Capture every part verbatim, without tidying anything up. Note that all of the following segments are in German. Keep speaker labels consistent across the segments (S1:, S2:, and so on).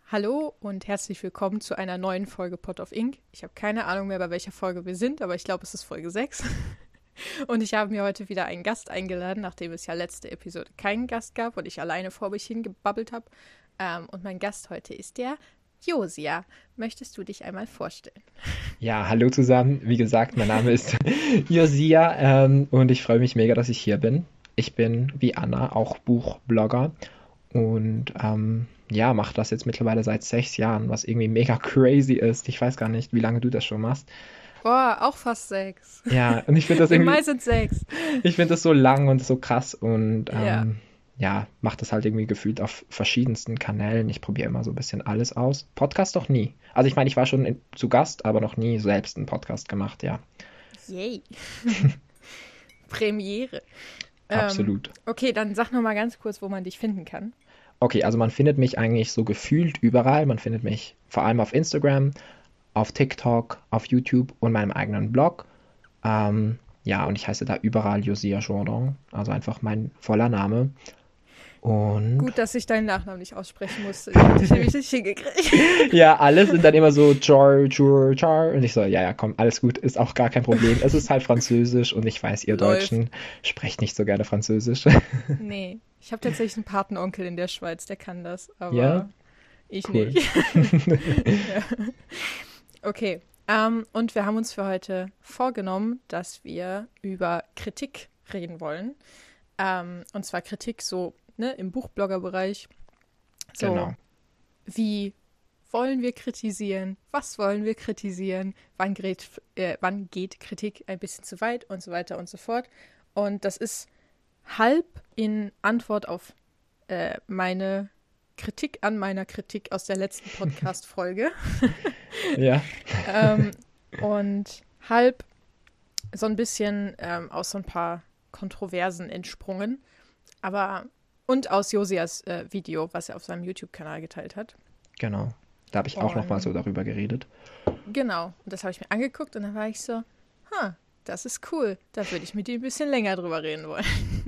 S1: Hallo und herzlich willkommen zu einer neuen Folge Pot of Ink. Ich habe keine Ahnung mehr, bei welcher Folge wir sind, aber ich glaube, es ist Folge sechs. Und ich habe mir heute wieder einen Gast eingeladen, nachdem es ja letzte Episode keinen Gast gab und ich alleine vor mich hingebabbelt habe. Ähm, und mein Gast heute ist der Josia. Möchtest du dich einmal vorstellen?
S2: Ja, hallo zusammen. Wie gesagt, mein Name ist Josia ähm, und ich freue mich mega, dass ich hier bin. Ich bin wie Anna auch Buchblogger und ähm, ja, mache das jetzt mittlerweile seit sechs Jahren, was irgendwie mega crazy ist. Ich weiß gar nicht, wie lange du das schon machst.
S1: Boah, auch fast sechs.
S2: Ja, und ich finde das
S1: Im
S2: irgendwie,
S1: Mai sind sechs.
S2: ich finde das so lang und so krass und
S1: Ja.
S2: ähm, ja, mache das halt irgendwie gefühlt auf verschiedensten Kanälen. Ich probiere immer so ein bisschen alles aus. Podcast doch nie. Also ich meine, ich war schon in, zu Gast, aber noch nie selbst einen Podcast gemacht, ja.
S1: Yay. Premiere. Ähm,
S2: Absolut.
S1: okay, dann sag noch mal ganz kurz, wo man dich finden kann.
S2: Okay, also man findet mich eigentlich so gefühlt überall. Man findet mich vor allem auf Instagram, auf TikTok, auf YouTube und meinem eigenen Blog. Ähm, ja, und ich heiße da überall Josia Jourdan, also einfach mein voller Name. Und
S1: Gut, dass ich deinen Nachnamen nicht aussprechen musste. Den hätte ich nämlich nicht hingekriegt.
S2: ja, alle sind dann immer so Char, Chur, Char. Und ich so, ja, ja, komm, alles gut, ist auch gar kein Problem. Es ist halt Französisch und ich weiß, ihr
S1: Läuft.
S2: Deutschen sprecht nicht so gerne Französisch.
S1: Nee. Ich habe tatsächlich einen Patenonkel in der Schweiz, der kann das,
S2: Ja,
S1: aber ich
S2: cool.
S1: nicht. Ja. Okay. Ähm, und wir haben uns für heute vorgenommen, dass wir über Kritik reden wollen. Ähm, und zwar Kritik so, ne, im Buchblogger-Bereich. So,
S2: Genau.
S1: wie wollen wir kritisieren? Was wollen wir kritisieren? Wann geht, äh, wann geht Kritik ein bisschen zu weit und so weiter und so fort. Und das ist halb in Antwort auf äh, meine Kritik an meiner Kritik aus der letzten Podcast-Folge.
S2: Ja,
S1: ähm, und halb so ein bisschen ähm, aus so ein paar Kontroversen entsprungen. Aber und aus Josias äh, Video, was er auf seinem YouTube-Kanal geteilt hat.
S2: genau. Da habe ich auch noch mal so
S1: Und
S2: darüber geredet.
S1: genau, und das habe ich mir angeguckt und dann war ich so, ha, das ist cool. Da würde ich mit dir ein bisschen länger drüber reden wollen.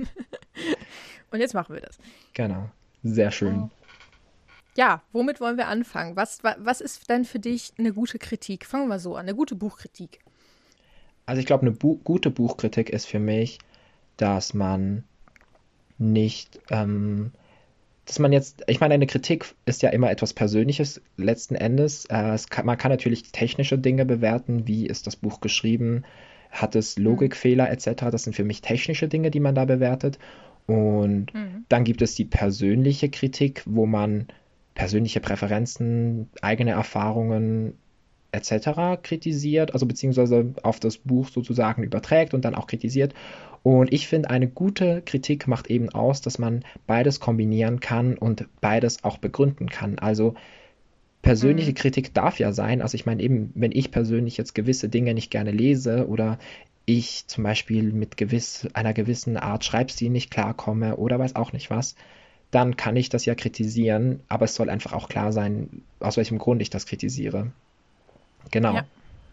S1: Und jetzt machen wir das.
S2: Genau. Sehr
S1: Oh.
S2: schön.
S1: Ja, womit wollen wir anfangen? Was, wa, was ist denn für dich eine gute Kritik? Fangen wir mal so an, eine gute Buchkritik.
S2: Also ich glaube, eine Bu gute Buchkritik ist für mich, dass man nicht, ähm, dass man jetzt, ich meine, eine Kritik ist ja immer etwas Persönliches letzten Endes. Äh, es kann, man kann natürlich technische Dinge bewerten, wie ist das Buch geschrieben, hat es
S1: Mhm.
S2: Logikfehler et cetera. Das sind für mich technische Dinge, die man da bewertet. Und
S1: Mhm.
S2: dann gibt es die persönliche Kritik, wo man persönliche Präferenzen, eigene Erfahrungen et cetera kritisiert, also beziehungsweise auf das Buch sozusagen überträgt und dann auch kritisiert. Und ich finde, eine gute Kritik macht eben aus, dass man beides kombinieren kann und beides auch begründen kann. Also persönliche
S1: Mhm.
S2: Kritik darf ja sein, also ich meine eben, wenn ich persönlich jetzt gewisse Dinge nicht gerne lese oder ich zum Beispiel mit gewiss, einer gewissen Art Schreibstil nicht klarkomme oder weiß auch nicht was, dann kann ich das ja kritisieren, aber es soll einfach auch klar sein, aus welchem Grund ich das kritisiere.
S1: Ja,
S2: Genau.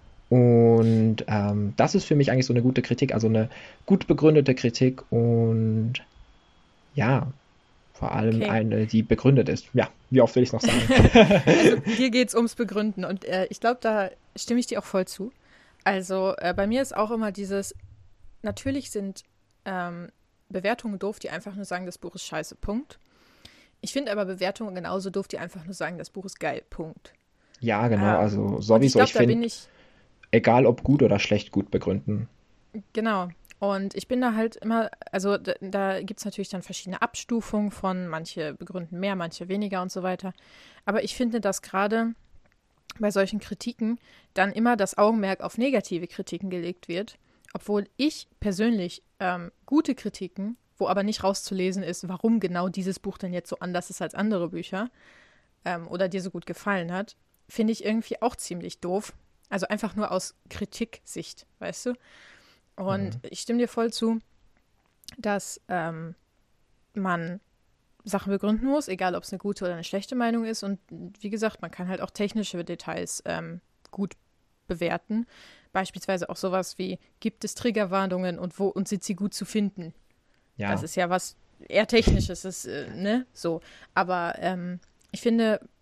S2: Und ähm, das ist für mich eigentlich so eine gute Kritik, also eine gut begründete Kritik und ja, vor allem
S1: okay.
S2: eine, die begründet ist. Ja, wie oft will ich es noch sagen?
S1: Also dir geht es ums Begründen und äh, ich glaube, da stimme ich dir auch voll zu. Also äh, bei mir ist auch immer dieses, natürlich sind ähm, Bewertungen doof, die einfach nur sagen, das Buch ist scheiße, Punkt. Ich finde aber Bewertungen genauso doof, die einfach nur sagen, das Buch ist geil, Punkt.
S2: Ja, genau,
S1: Ähm,
S2: also
S1: und ich
S2: sowieso.
S1: glaube,
S2: Ich
S1: da bin
S2: finde,
S1: ich,
S2: egal ob gut oder schlecht, gut begründen.
S1: genau. Und ich bin da halt immer, also da, da gibt es natürlich dann verschiedene Abstufungen von, manche begründen mehr, manche weniger und so weiter. Aber ich finde, dass gerade bei solchen Kritiken dann immer das Augenmerk auf negative Kritiken gelegt wird, obwohl ich persönlich ähm, gute Kritiken, wo aber nicht rauszulesen ist, warum genau dieses Buch denn jetzt so anders ist als andere Bücher ähm, oder dir so gut gefallen hat, finde ich irgendwie auch ziemlich doof. Also einfach nur aus Kritiksicht, weißt du? Und
S2: Mhm.
S1: ich stimme dir voll zu, dass ähm, man Sachen begründen muss, egal ob es eine gute oder eine schlechte Meinung ist. Und wie gesagt, man kann halt auch technische Details ähm, gut bewerten. Beispielsweise auch sowas wie, gibt es Triggerwarnungen und wo und sind sie gut zu finden? Das
S2: Ja,
S1: ist ja was eher Technisches, ist, äh, ne? So. Aber ähm, ich finde,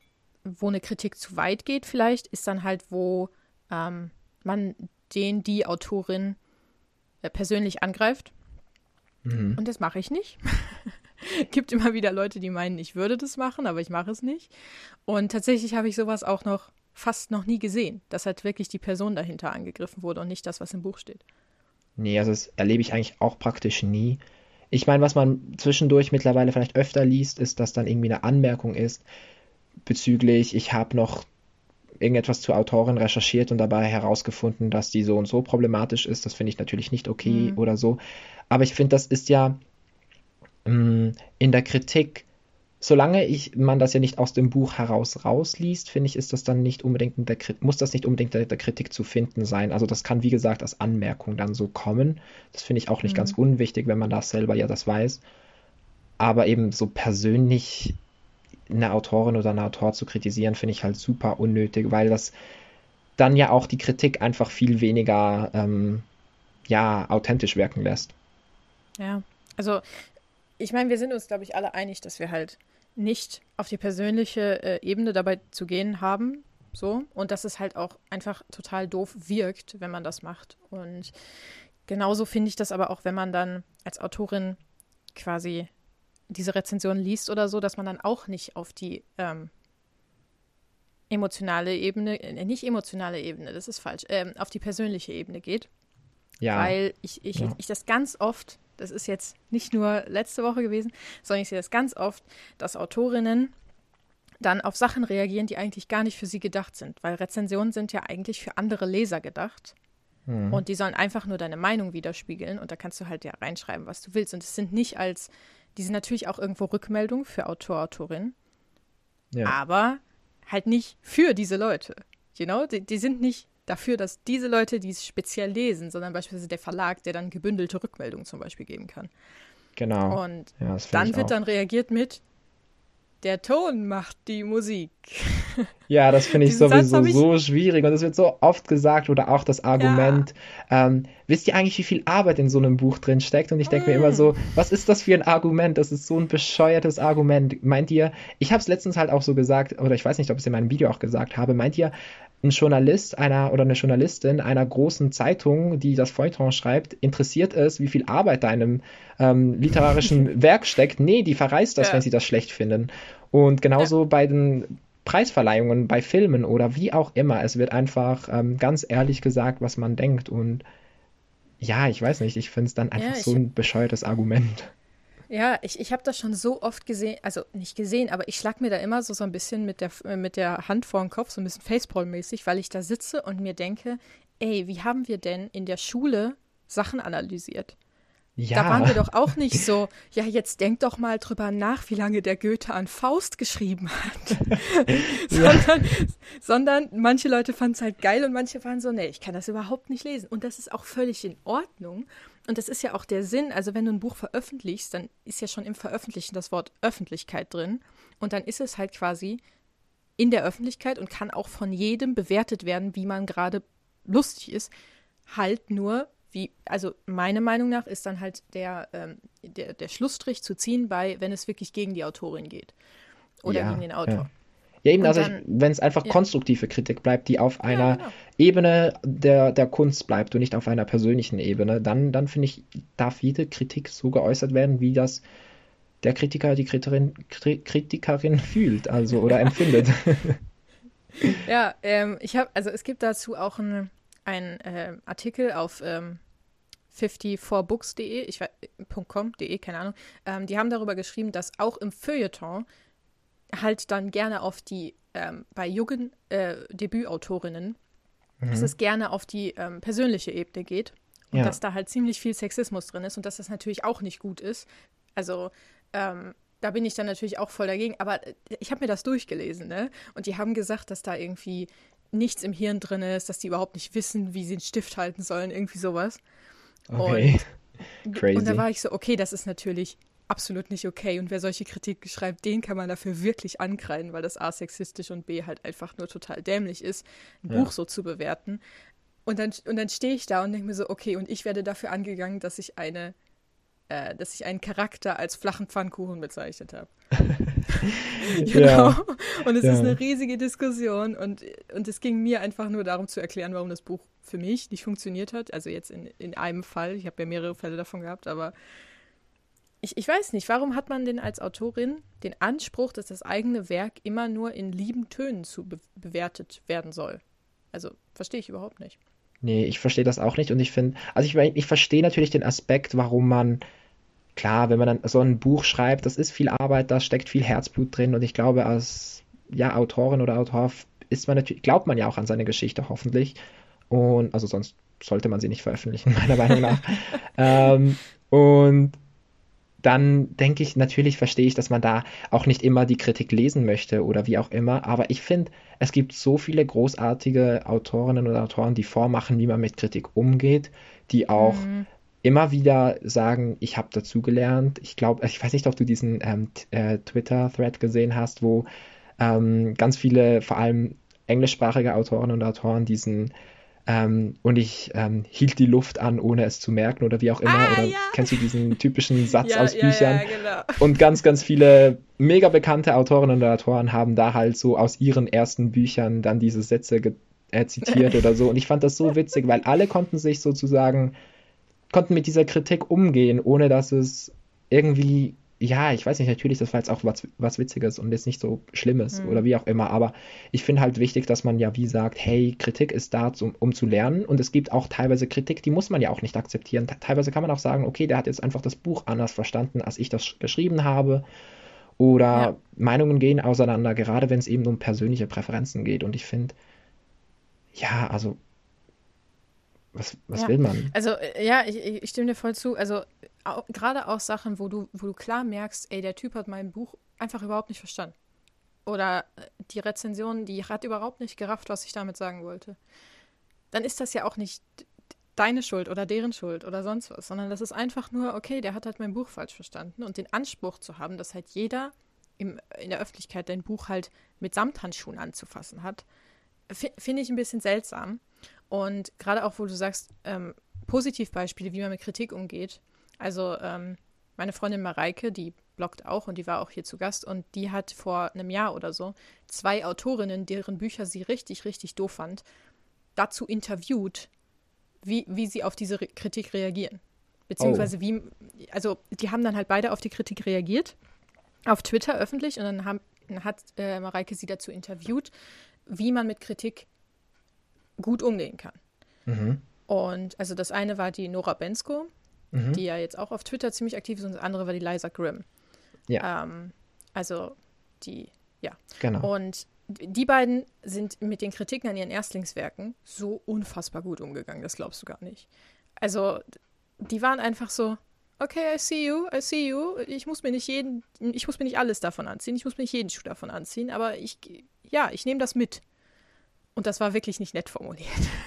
S1: wo eine Kritik zu weit geht vielleicht, ist dann halt, wo ähm, man den, die Autorin äh, persönlich angreift.
S2: Mhm.
S1: Und das mache ich nicht. Gibt immer wieder Leute, die meinen, ich würde das machen, aber ich mache es nicht. Und tatsächlich habe ich sowas auch noch fast noch nie gesehen, dass halt wirklich die Person dahinter angegriffen wurde und nicht das, was im Buch steht.
S2: Nee, also das erlebe ich eigentlich auch praktisch nie. Ich meine, was man zwischendurch mittlerweile vielleicht öfter liest, ist, dass dann irgendwie eine Anmerkung ist bezüglich, ich habe noch irgendetwas zur Autorin recherchiert und dabei herausgefunden, dass die so und so problematisch ist. Das finde ich natürlich nicht okay
S1: Mhm.
S2: oder so. Aber ich finde, das ist ja mh, in der Kritik, solange ich, man das ja nicht aus dem Buch heraus rausliest, finde ich, ist das dann nicht unbedingt in der Kritik, muss das nicht unbedingt in der Kritik zu finden sein. Also das kann, wie gesagt, als Anmerkung dann so kommen. Das finde ich auch nicht ganz
S1: Mhm.
S2: unwichtig, wenn man das selber ja das weiß. Aber eben so persönlich eine Autorin oder einen Autor zu kritisieren, finde ich halt super unnötig, weil das dann ja auch die Kritik einfach viel weniger ähm, ja, authentisch wirken lässt.
S1: Ja, also ich meine, wir sind uns, glaube ich, alle einig, dass wir halt nicht auf die persönliche äh, Ebene dabei zu gehen haben. So. Und dass es halt auch einfach total doof wirkt, wenn man das macht. Und genauso finde ich das aber auch, wenn man dann als Autorin quasi diese Rezension liest oder so, dass man dann auch nicht auf die ähm, emotionale Ebene, äh, nicht emotionale Ebene, das ist falsch, ähm, auf die persönliche Ebene geht.
S2: Ja,
S1: Weil ich, ich,
S2: ja.
S1: ich das ganz oft, das ist jetzt nicht nur letzte Woche gewesen, sondern ich sehe das ganz oft, dass Autorinnen dann auf Sachen reagieren, die eigentlich gar nicht für sie gedacht sind. Weil Rezensionen sind ja eigentlich für andere Leser gedacht.
S2: Mhm.
S1: Und die sollen einfach nur deine Meinung widerspiegeln. Und da kannst du halt ja reinschreiben, was du willst. Und es sind nicht als, die sind natürlich auch irgendwo Rückmeldung für Autor, Autorin,
S2: Ja.
S1: aber halt nicht für diese Leute. You know? Die, die sind nicht dafür, dass diese Leute die es speziell lesen, sondern beispielsweise der Verlag, der dann gebündelte Rückmeldungen zum Beispiel geben kann.
S2: Genau.
S1: Und
S2: Ja, das finde
S1: dann
S2: ich
S1: wird
S2: auch.
S1: dann reagiert mit, der Ton macht die Musik.
S2: Ja, das finde ich
S1: Diesen Satz
S2: sowieso
S1: habe ich,
S2: so schwierig und es wird so oft gesagt oder auch das
S1: ja,
S2: Argument, ähm, wisst ihr eigentlich, wie viel Arbeit in so einem Buch drin steckt? Und ich denke mir immer
S1: mm,
S2: so, was ist das für ein Argument? Das ist so ein bescheuertes Argument. Meint ihr, ich habe es letztens halt auch so gesagt, oder ich weiß nicht, ob ich es in meinem Video auch gesagt habe, meint ihr, ein Journalist einer oder eine Journalistin einer großen Zeitung, die das Feuilleton schreibt, interessiert es, wie viel Arbeit da in einem ähm, literarischen Werk steckt? Nee, die verreißt das, wenn
S1: ja,
S2: sie das schlecht finden. Und
S1: ja,
S2: genauso bei den Preisverleihungen, bei Filmen oder wie auch immer. Es wird einfach ähm, ganz ehrlich gesagt, was man denkt. Und ja, ich weiß nicht, ich finde es dann einfach
S1: ja,
S2: so
S1: ich,
S2: ein bescheuertes Argument.
S1: ja, ich, ich habe das schon so oft gesehen, also nicht gesehen, aber ich schlag mir da immer so, so ein bisschen mit der, äh, mit der Hand vor den Kopf, so ein bisschen Facepalm-mäßig, weil ich da sitze und mir denke, ey, wie haben wir denn in der Schule Sachen analysiert? Da waren
S2: Ja,
S1: wir doch auch nicht so, ja, jetzt denk doch mal drüber nach, wie lange der Goethe an Faust geschrieben hat.
S2: ja,
S1: sondern, sondern manche Leute fanden es halt geil und manche waren so, nee, ich kann das überhaupt nicht lesen. Und das ist auch völlig in Ordnung. Und das ist ja auch der Sinn. Also wenn du ein Buch veröffentlichst, dann ist ja schon im Veröffentlichen das Wort Öffentlichkeit drin. Und dann ist es halt quasi in der Öffentlichkeit und kann auch von jedem bewertet werden, wie man gerade lustig ist. Halt nur, wie, also meiner Meinung nach ist dann halt der, ähm, der, der Schlussstrich zu ziehen bei, wenn es wirklich gegen die Autorin geht. Oder gegen
S2: ja,
S1: den
S2: ja.
S1: Autor.
S2: Ja, eben,
S1: Und
S2: also
S1: dann,
S2: wenn es einfach
S1: ja,
S2: konstruktive Kritik bleibt, die auf
S1: ja,
S2: einer
S1: genau.
S2: Ebene der, der Kunst bleibt und nicht auf einer persönlichen Ebene, dann, dann finde ich, darf jede Kritik so geäußert werden, wie das der Kritiker, die Kritikerin, Kri- Kritikerin fühlt, also oder empfindet.
S1: Ja, ähm, ich habe, also es gibt dazu auch einen äh, Artikel auf ähm, vierundfünfzig books punkt de, ich weiß, .com, de, keine Ahnung. Ähm, die haben darüber geschrieben, dass auch im Feuilleton halt dann gerne auf die, ähm, bei jungen äh, Debütautorinnen, dass
S2: Mhm.
S1: es gerne auf die ähm, persönliche Ebene geht und
S2: Ja,
S1: dass da halt ziemlich viel Sexismus drin ist und dass das natürlich auch nicht gut ist. Also, ähm, da bin ich dann natürlich auch voll dagegen, aber äh, ich habe mir das durchgelesen, ne? Und die haben gesagt, dass da irgendwie nichts im Hirn drin ist, dass die überhaupt nicht wissen, wie sie einen Stift halten sollen, irgendwie sowas.
S2: okay,
S1: Und, und da
S2: crazy.
S1: war ich so, okay, das ist natürlich absolut nicht okay. Und wer solche Kritik schreibt, den kann man dafür wirklich ankreiden, weil das A sexistisch und B halt einfach nur total dämlich ist, ein
S2: Ja,
S1: Buch so zu bewerten. Und dann, und dann stehe ich da und denke mir so, okay, und ich werde dafür angegangen, dass ich eine äh, dass ich einen Charakter als flachen Pfannkuchen bezeichnet habe.
S2: Ja,
S1: Genau. Und es ist
S2: ja.
S1: eine riesige Diskussion und, und es ging mir einfach nur darum zu erklären, warum das Buch für mich nicht funktioniert hat. Also jetzt in, in einem Fall, ich habe ja mehrere Fälle davon gehabt, aber ich, ich weiß nicht, warum hat man denn als Autorin den Anspruch, dass das eigene Werk immer nur in lieben Tönen zu be- bewertet werden soll? Also verstehe ich überhaupt nicht.
S2: Nee, ich verstehe das auch nicht und ich finde, also ich, mein, ich verstehe natürlich den Aspekt, warum man, klar, wenn man dann so ein Buch schreibt, das ist viel Arbeit, da steckt viel Herzblut drin und ich glaube, als ja, Autorin oder Autor ist man natürlich, glaubt man ja auch an seine Geschichte hoffentlich und also sonst sollte man sie nicht veröffentlichen, meiner Meinung nach. Ähm, und dann denke ich, natürlich verstehe ich, dass man da auch nicht immer die Kritik lesen möchte oder wie auch immer, aber ich finde, es gibt so viele großartige Autorinnen oder Autoren, die vormachen, wie man mit Kritik umgeht, die auch
S1: Mm,
S2: immer wieder sagen, ich habe dazugelernt. Ich glaube, ich weiß nicht, ob du diesen ähm, t- äh, Twitter-Thread gesehen hast, wo ähm, ganz viele, vor allem englischsprachige Autorinnen und Autoren, diesen ähm, und ich ähm, hielt die Luft an, ohne es zu merken oder wie auch immer.
S1: ah,
S2: Oder
S1: ja.
S2: kennst du diesen typischen Satz
S1: Ja,
S2: aus
S1: ja,
S2: Büchern?
S1: ja, genau.
S2: Und ganz, ganz viele mega bekannte Autorinnen und Autoren haben da halt so aus ihren ersten Büchern dann diese Sätze ge- äh, zitiert oder so. Und ich fand das so witzig, weil alle konnten sich sozusagen konnten mit dieser Kritik umgehen, ohne dass es irgendwie, ja, ich weiß nicht, natürlich, das war jetzt auch was, was Witziges und jetzt nicht so Schlimmes oder
S1: Hm.
S2: wie auch immer, aber ich finde halt wichtig, dass man ja wie sagt, hey, Kritik ist da, zum, um zu lernen und es gibt auch teilweise Kritik, die muss man ja auch nicht akzeptieren. Te- Teilweise kann man auch sagen, okay, der hat jetzt einfach das Buch anders verstanden, als ich das geschrieben habe
S1: Ja.
S2: oder Meinungen gehen auseinander, gerade wenn es eben um persönliche Präferenzen geht und ich finde, ja, also, was, was
S1: Ja,
S2: will man?
S1: also äh, ja, ich, ich ich stimme dir voll zu. Also au- gerade auch Sachen, wo du, wo du klar merkst, ey, der Typ hat mein Buch einfach überhaupt nicht verstanden. Oder äh, die Rezension, die hat überhaupt nicht gerafft, was ich damit sagen wollte. Dann ist das ja auch nicht deine Schuld oder deren Schuld oder sonst was, sondern das ist einfach nur, okay, der hat halt mein Buch falsch verstanden. Und den Anspruch zu haben, dass halt jeder im, in der Öffentlichkeit dein Buch halt mit Samthandschuhen anzufassen hat, fi- finde ich ein bisschen seltsam. Und gerade auch, wo du sagst, ähm, Positivbeispiele, wie man mit Kritik umgeht. Also ähm, meine Freundin Mareike, die bloggt auch und die war auch hier zu Gast und die hat vor einem Jahr oder so zwei Autorinnen, deren Bücher sie richtig, richtig doof fand, dazu interviewt, wie, wie sie auf diese Re Kritik reagieren.
S2: Oh,
S1: Beziehungsweise wie, also die haben dann halt beide auf die Kritik reagiert, auf Twitter öffentlich und dann, haben, dann hat äh, Mareike sie dazu interviewt, wie man mit Kritik gut umgehen kann.
S2: mhm,
S1: Und also das eine war die Nora Bensko,
S2: mhm,
S1: die ja jetzt auch auf Twitter ziemlich aktiv ist, und das andere war die Liza Grimm.
S2: ja,
S1: Ähm, also die, ja.
S2: genau.
S1: Und die beiden sind mit den Kritiken an ihren Erstlingswerken so unfassbar gut umgegangen, das glaubst du gar nicht. Also die waren einfach so, okay, I see you, I see you. Ich muss mir nicht jeden, ich muss mir nicht alles davon anziehen, ich muss mir nicht jeden Schuh davon anziehen, aber ich, ja, ich nehme das mit. Und das war wirklich nicht nett formuliert.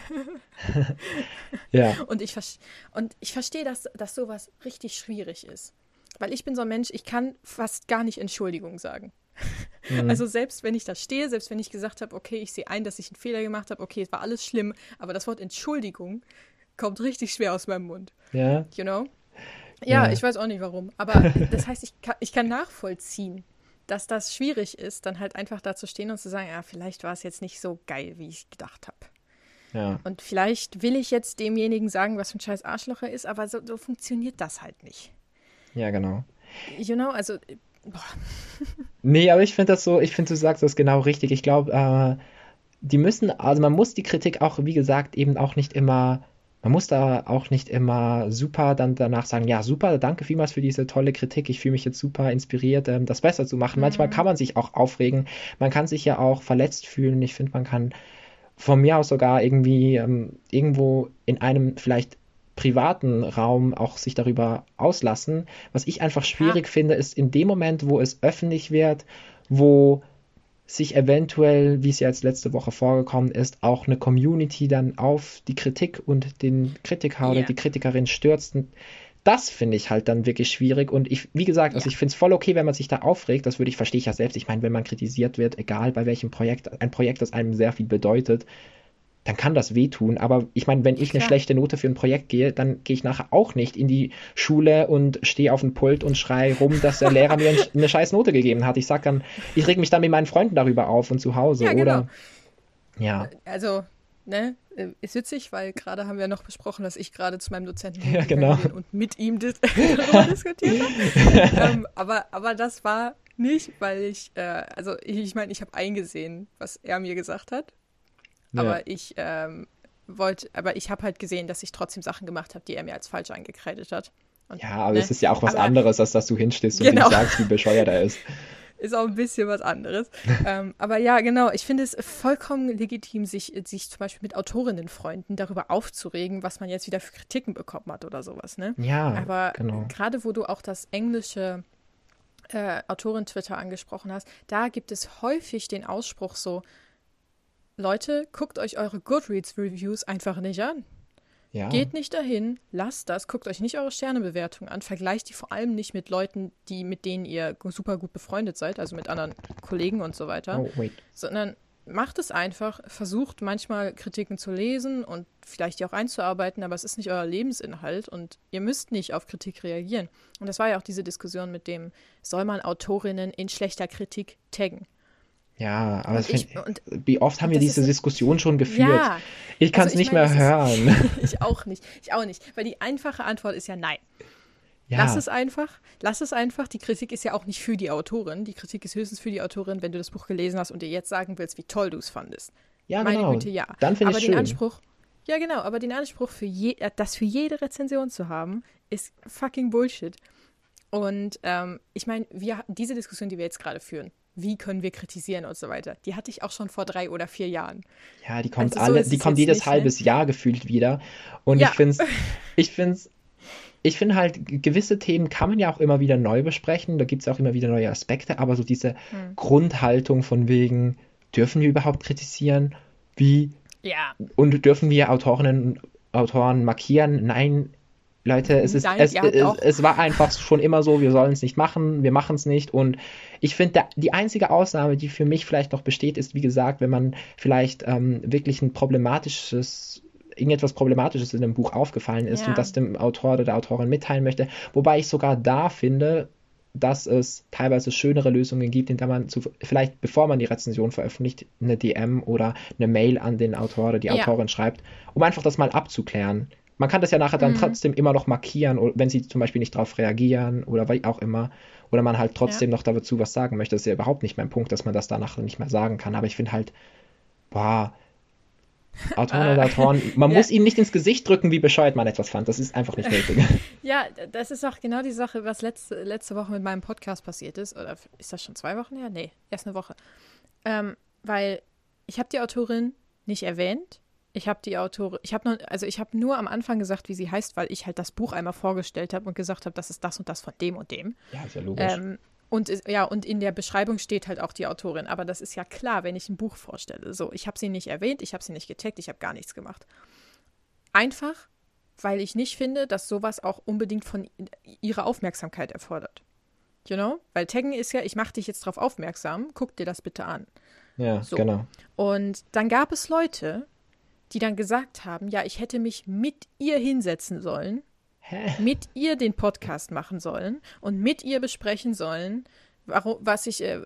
S2: Ja,
S1: Und ich, und ich verstehe, dass, dass sowas richtig schwierig ist. Weil ich bin so ein Mensch, ich kann fast gar nicht Entschuldigung sagen.
S2: mhm,
S1: Also selbst wenn ich da stehe, selbst wenn ich gesagt habe, okay, ich sehe ein, dass ich einen Fehler gemacht habe, okay, es war alles schlimm, aber das Wort Entschuldigung kommt richtig schwer aus meinem Mund.
S2: ja,
S1: You know? Ja,
S2: ja,
S1: ich weiß auch nicht warum. Aber das heißt, ich kann, ich kann nachvollziehen, dass das schwierig ist, dann halt einfach da zu stehen und zu sagen, ja, vielleicht war es jetzt nicht so geil, wie ich gedacht habe.
S2: ja,
S1: Und vielleicht will ich jetzt demjenigen sagen, was für ein scheiß Arschloch er ist, aber so, so funktioniert das halt nicht.
S2: ja, genau.
S1: You know, also, boah,
S2: Nee, aber ich finde das so, ich finde, du sagst das genau richtig. Ich glaube, äh, die müssen, also man muss die Kritik auch, wie gesagt, eben auch nicht immer, man muss da auch nicht immer super dann danach sagen, ja, super, danke vielmals für diese tolle Kritik, ich fühle mich jetzt super inspiriert, ähm, das besser zu machen. Manchmal
S1: mm,
S2: kann man sich auch aufregen, man kann sich ja auch verletzt fühlen. Ich finde, man kann von mir aus sogar irgendwie ähm, irgendwo in einem vielleicht privaten Raum auch sich darüber auslassen. Was ich einfach
S1: klar,
S2: schwierig finde, ist in dem Moment, wo es öffentlich wird, wo sich eventuell, wie es ja jetzt letzte Woche vorgekommen ist, auch eine Community dann auf die Kritik und den Kritiker oder
S1: ja,
S2: die Kritikerin stürzt. Das finde ich halt dann wirklich schwierig. Und ich, wie gesagt, also
S1: ja,
S2: ich finde es voll okay, wenn man sich da aufregt. Das würde ich, verstehe ich ja selbst. Ich meine, wenn man kritisiert wird, egal bei welchem Projekt, ein Projekt, das einem sehr viel bedeutet, dann kann das wehtun. Aber ich meine, wenn ich eine
S1: Klar.
S2: schlechte Note für ein Projekt gehe, dann gehe ich nachher auch nicht in die Schule und stehe auf dem Pult und schreie rum, dass der Lehrer mir eine scheiß Note gegeben hat. Ich sag dann, ich reg mich dann mit meinen Freunden darüber auf und zu Hause.
S1: Ja, genau.
S2: Oder, ja,
S1: Also, ne, äh, ist witzig, weil gerade haben wir noch besprochen, dass ich gerade zu meinem Dozenten
S2: ja, genau.
S1: hingegangen bin und mit ihm dis darüber diskutiert habe. ähm, aber, aber das war nicht, weil ich, äh, also ich meine, ich, mein, ich habe eingesehen, was er mir gesagt hat,
S2: Ja,
S1: aber ich ähm, wollte, aber ich habe halt gesehen, dass ich trotzdem Sachen gemacht habe, die er mir als falsch angekreidet hat. Und,
S2: ja, aber
S1: ne,
S2: es ist ja auch was
S1: aber
S2: anderes, als dass du hinstehst und ihm
S1: genau.
S2: sagst, wie bescheuert er ist.
S1: Ist auch ein bisschen was anderes. ähm, aber ja, genau, ich finde es vollkommen legitim, sich, sich zum Beispiel mit Autorinnenfreunden darüber aufzuregen, was man jetzt wieder für Kritiken bekommen hat oder sowas, ne?
S2: Ja,
S1: Aber
S2: genau.
S1: gerade wo du auch das englische äh, Autoren-Twitter angesprochen hast, da gibt es häufig den Ausspruch so, Leute, guckt euch eure Goodreads-Reviews einfach nicht an.
S2: Ja,
S1: Geht nicht dahin, lasst das, guckt euch nicht eure Sternebewertung an, vergleicht die vor allem nicht mit Leuten, die, mit denen ihr super gut befreundet seid, also mit anderen Kollegen und so weiter,
S2: oh, wait.
S1: sondern macht es einfach, versucht manchmal Kritiken zu lesen und vielleicht die auch einzuarbeiten, aber es ist nicht euer Lebensinhalt und ihr müsst nicht auf Kritik reagieren. Und das war ja auch diese Diskussion mit dem, soll man Autorinnen in schlechter Kritik taggen?
S2: Ja, aber
S1: Und
S2: es
S1: ich,
S2: find,
S1: und,
S2: wie oft haben
S1: und
S2: wir
S1: das ist
S2: diese
S1: ein,
S2: Diskussion schon geführt?
S1: ja,
S2: Ich kann
S1: also
S2: es
S1: ich
S2: nicht
S1: meine,
S2: mehr
S1: das ist,
S2: hören.
S1: ich auch nicht, ich auch nicht, weil die einfache Antwort ist ja nein. Lass
S2: Ja,
S1: es einfach, lass es einfach. Die Kritik ist ja auch nicht für die Autorin. Die Kritik ist höchstens für die Autorin, wenn du das Buch gelesen hast und dir jetzt sagen willst, wie toll du es fandest.
S2: ja,
S1: Meine
S2: genau.
S1: Güte, ja.
S2: Dann finde ich
S1: Aber
S2: es
S1: den
S2: schön.
S1: Anspruch, ja genau, aber den Anspruch, für je, äh, das für jede Rezension zu haben, ist fucking Bullshit. Und ähm, ich meine, wir diese Diskussion, die wir jetzt gerade führen, wie können wir kritisieren und so weiter, die hatte ich auch schon vor drei oder vier Jahren.
S2: Ja, die kommt
S1: Also so
S2: alle,
S1: ist
S2: die
S1: es
S2: kommt
S1: jetzt
S2: jedes
S1: nicht, ne?
S2: halbes Jahr gefühlt wieder. Und ich
S1: Ja,
S2: finde es, ich finde ich finde halt, g- gewisse Themen kann man ja auch immer wieder neu besprechen. Da gibt es auch immer wieder neue Aspekte, aber so diese
S1: hm.
S2: Grundhaltung von wegen, dürfen wir überhaupt kritisieren? Wie
S1: Ja,
S2: Und dürfen wir Autorinnen und Autoren markieren? Nein, Leute, es ist,
S1: nein,
S2: es,
S1: ja
S2: es,
S1: doch.
S2: es war einfach schon immer so, wir sollen es nicht machen, wir machen es nicht. Und ich finde, die einzige Ausnahme, die für mich vielleicht noch besteht, ist, wie gesagt, wenn man vielleicht ähm, wirklich ein problematisches, irgendetwas Problematisches in dem Buch aufgefallen ist und
S1: Ja,
S2: das dem Autor oder der Autorin mitteilen möchte. Wobei ich sogar da finde, dass es teilweise schönere Lösungen gibt, indem man zu, vielleicht bevor man die Rezension veröffentlicht, eine D M oder eine Mail an den Autor oder die
S1: ja,
S2: Autorin schreibt, um einfach das mal abzuklären. Man kann das ja nachher dann
S1: mhm.
S2: trotzdem immer noch markieren, oder wenn sie zum Beispiel nicht darauf reagieren oder wie auch immer. Oder man halt
S1: Ja,
S2: trotzdem noch dazu was sagen möchte. Das ist ja überhaupt nicht mein Punkt, dass man das danach nicht mehr sagen kann. Aber ich finde halt, boah, Autoren oder
S1: äh,
S2: Autoren, man
S1: ja,
S2: muss ihnen nicht ins Gesicht drücken, wie bescheuert man etwas fand. Das ist einfach nicht nötig.
S1: ja, das ist auch genau die Sache, was letzte, letzte Woche mit meinem Podcast passiert ist. Oder ist das schon zwei Wochen her? Nee, erst eine Woche. Ähm, weil ich habe die Autorin nicht erwähnt. Ich habe die Autorin, ich habe nur, also ich habe nur am Anfang gesagt, wie sie heißt, weil ich halt das Buch einmal vorgestellt habe und gesagt habe, das ist das und das von dem und dem.
S2: Ja, ist ja logisch.
S1: Ähm, und ist, ja, und in der Beschreibung steht halt auch die Autorin. Aber das ist ja klar, wenn ich ein Buch vorstelle. So, ich habe sie nicht erwähnt, ich habe sie nicht getaggt, ich habe gar nichts gemacht. Einfach, weil ich nicht finde, dass sowas auch unbedingt von ihrer Aufmerksamkeit erfordert. You know? Weil Taggen ist ja, ich mache dich jetzt drauf aufmerksam, guck dir das bitte an.
S2: Ja,
S1: So.
S2: genau.
S1: Und dann gab es Leute, die dann gesagt haben, ja, ich hätte mich mit ihr hinsetzen sollen,
S2: Hä?
S1: mit ihr den Podcast machen sollen und mit ihr besprechen sollen, warum, was ich, äh,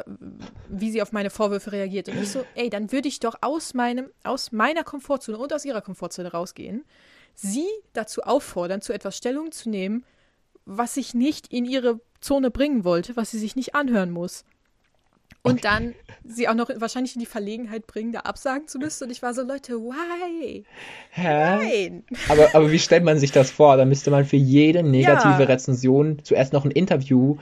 S1: wie sie auf meine Vorwürfe reagiert. Und ich so, ey, dann würde ich doch aus meinem, aus meiner Komfortzone und aus ihrer Komfortzone rausgehen, sie dazu auffordern, zu etwas Stellung zu nehmen, was ich nicht in ihre Zone bringen wollte, was sie sich nicht anhören muss. Und
S2: Okay.
S1: dann sie auch noch wahrscheinlich in die Verlegenheit bringen, da absagen zu müssen. Und ich war so, Leute, why?
S2: Hä?
S1: Nein.
S2: Aber, aber wie stellt man sich das vor? Da müsste man für jede negative
S1: Ja,
S2: Rezension zuerst noch ein Interview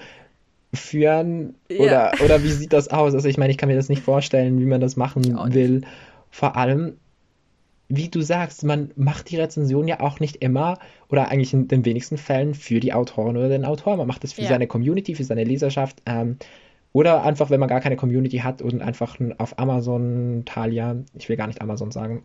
S2: führen
S1: ja,
S2: oder, oder wie sieht das aus? Also ich meine, ich kann mir das nicht vorstellen, wie man das
S1: ich auch
S2: machen
S1: nicht.
S2: will. Vor allem, wie du sagst, man macht die Rezension ja auch nicht immer oder eigentlich in den wenigsten Fällen für die Autorin oder den Autor. Man macht es für
S1: Ja,
S2: seine Community, für seine Leserschaft. Ähm, oder einfach, wenn man gar keine Community hat und einfach auf Amazon, Thalia, ich will gar nicht Amazon sagen,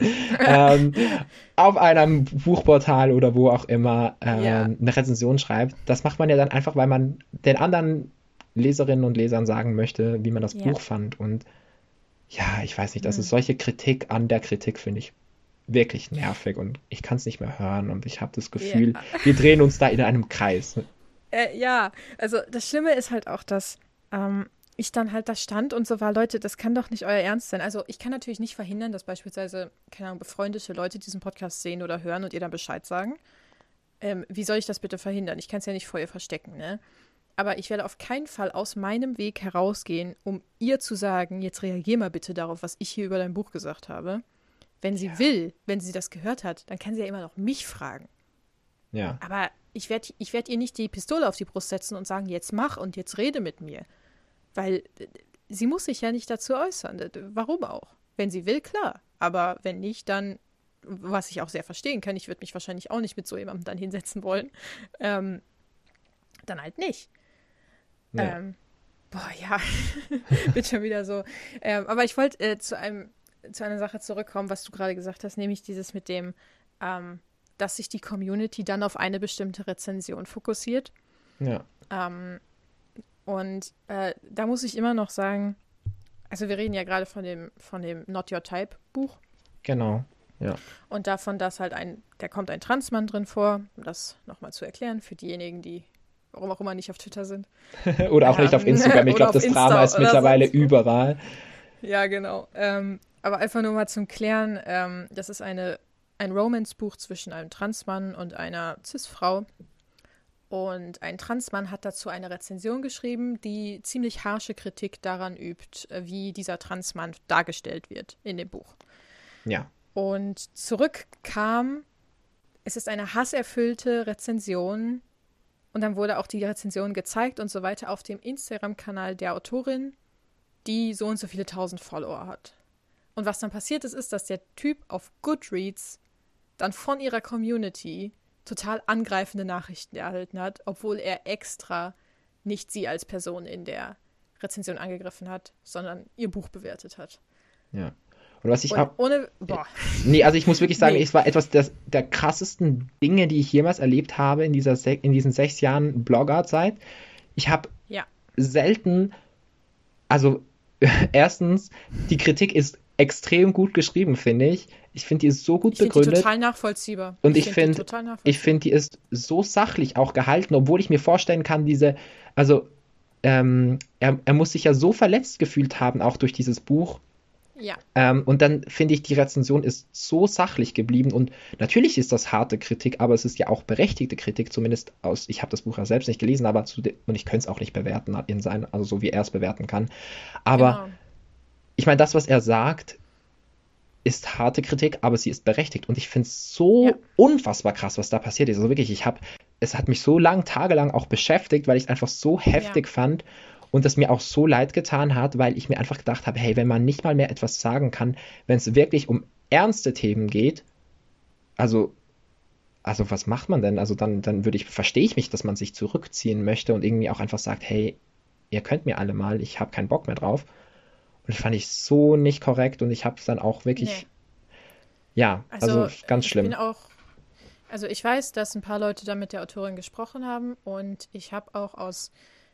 S2: ähm, auf einem Buchportal oder wo auch immer
S1: ja,
S2: ähm, eine Rezension schreibt. Das macht man ja dann einfach, weil man den anderen Leserinnen und Lesern sagen möchte, wie man das
S1: ja.
S2: Buch fand. Und ja, ich weiß nicht, also
S1: Hm.
S2: solche Kritik an der Kritik finde ich wirklich nervig und ich kann es nicht mehr hören und ich habe das
S1: Ja.
S2: Gefühl, wir drehen uns da in einem Kreis.
S1: Äh, ja, also das Schlimme ist halt auch, dass ähm, ich dann halt da stand und so war, Leute, das kann doch nicht euer Ernst sein. Also ich kann natürlich nicht verhindern, dass beispielsweise, keine Ahnung, befreundete Leute diesen Podcast sehen oder hören und ihr dann Bescheid sagen. Ähm, wie soll ich das bitte verhindern? Ich kann es ja nicht vor ihr verstecken, ne? Aber ich werde auf keinen Fall aus meinem Weg herausgehen, um ihr zu sagen, jetzt reagier mal bitte darauf, was ich hier über dein Buch gesagt habe. Wenn sie
S2: Ja,
S1: will, wenn sie das gehört hat, dann kann sie ja immer noch mich fragen.
S2: ja,
S1: Aber ich werde ich werd ihr nicht die Pistole auf die Brust setzen und sagen, jetzt mach und jetzt rede mit mir. Weil äh, sie muss sich ja nicht dazu äußern. Äh, Warum auch? Wenn sie will, klar. Aber wenn nicht, dann, was ich auch sehr verstehen kann, ich würde mich wahrscheinlich auch nicht mit so jemandem dann hinsetzen wollen, ähm, dann halt nicht.
S2: ja,
S1: Ähm, boah, ja, wird schon wieder so. Ähm, aber ich wollte äh, zu einem, zu einer Sache zurückkommen, was du gerade gesagt hast, nämlich dieses mit dem, ähm, dass sich die Community dann auf eine bestimmte Rezension fokussiert.
S2: ja,
S1: Ähm, und äh, da muss ich immer noch sagen, also wir reden ja gerade von dem, von dem Not Your Type Buch
S2: genau, ja.
S1: und davon, dass halt ein, da kommt ein Transmann drin vor, um das nochmal zu erklären für diejenigen, die warum auch immer nicht auf Twitter sind.
S2: Oder auch nicht auf
S1: Ähm,
S2: Instagram. Ich
S1: oder
S2: glaube,
S1: auf
S2: das Drama
S1: Insta
S2: ist
S1: oder
S2: mittlerweile
S1: sonst wo.
S2: überall.
S1: Ja, genau. Ähm, aber einfach nur mal zum Klären, ähm, das ist eine, ein Romance-Buch zwischen einem Transmann und einer Cis-Frau. Und ein Transmann hat dazu eine Rezension geschrieben, die ziemlich harsche Kritik daran übt, äh, wie dieser Transmann dargestellt wird in dem Buch.
S2: Ja,
S1: Und zurück kam, es ist eine hasserfüllte Rezension. Und dann wurde auch die Rezension gezeigt und so weiter auf dem Instagram-Kanal der Autorin, die so und so viele tausend Follower hat. Und was dann passiert ist, ist, dass der Typ auf Goodreads dann von ihrer Community total angreifende Nachrichten erhalten hat, obwohl er extra nicht sie als Person in der Rezension angegriffen hat, sondern ihr Buch bewertet hat.
S2: ja. Und was ich
S1: Und
S2: auch,
S1: ohne, boah,
S2: nee, also ich muss wirklich sagen,
S1: nee,
S2: es war etwas der, der krassesten Dinge, die ich jemals erlebt habe in dieser, se- in diesen sechs Jahren Bloggerzeit. Ich habe
S1: ja,
S2: selten, also erstens, die Kritik ist extrem gut geschrieben, finde ich. Ich finde, die ist so gut
S1: ich finde die
S2: begründet
S1: total nachvollziehbar.
S2: und
S1: Ich
S2: ich
S1: finde die
S2: finde,
S1: total
S2: ich
S1: nachvollziehbar.
S2: finde, die ist so sachlich auch gehalten, obwohl ich mir vorstellen kann, diese, also ähm, er, er muss sich ja so verletzt gefühlt haben, auch durch dieses Buch.
S1: Ja,
S2: Ähm, und dann finde ich, die Rezension ist so sachlich geblieben und natürlich ist das harte Kritik, aber es ist ja auch berechtigte Kritik, zumindest aus, ich habe das Buch ja selbst nicht gelesen, aber zu de, und ich könnte es auch nicht bewerten in sein, also so wie er es bewerten kann. Aber
S1: genau.
S2: ich meine, das, was er sagt, ist harte Kritik, aber sie ist berechtigt. Und ich finde es so
S1: Ja,
S2: unfassbar krass, was da passiert ist. Also wirklich, ich habe, es hat mich so lang, tagelang auch beschäftigt, weil ich es einfach so
S1: ja,
S2: heftig fand und es mir auch so leid getan hat, weil ich mir einfach gedacht habe, hey, wenn man nicht mal mehr etwas sagen kann, wenn es wirklich um ernste Themen geht, also, also was macht man denn? Also dann, dann würde ich, verstehe ich mich, dass man sich zurückziehen möchte und irgendwie auch einfach sagt, hey, ihr könnt mir alle mal, ich habe keinen Bock mehr drauf. Und das fand ich so nicht korrekt und ich habe es dann auch
S1: nee.
S2: wirklich, ja, also
S1: Also
S2: ganz
S1: ich bin
S2: schlimm.
S1: auch, also ich weiß, dass ein paar Leute da mit der Autorin gesprochen haben und ich habe auch aus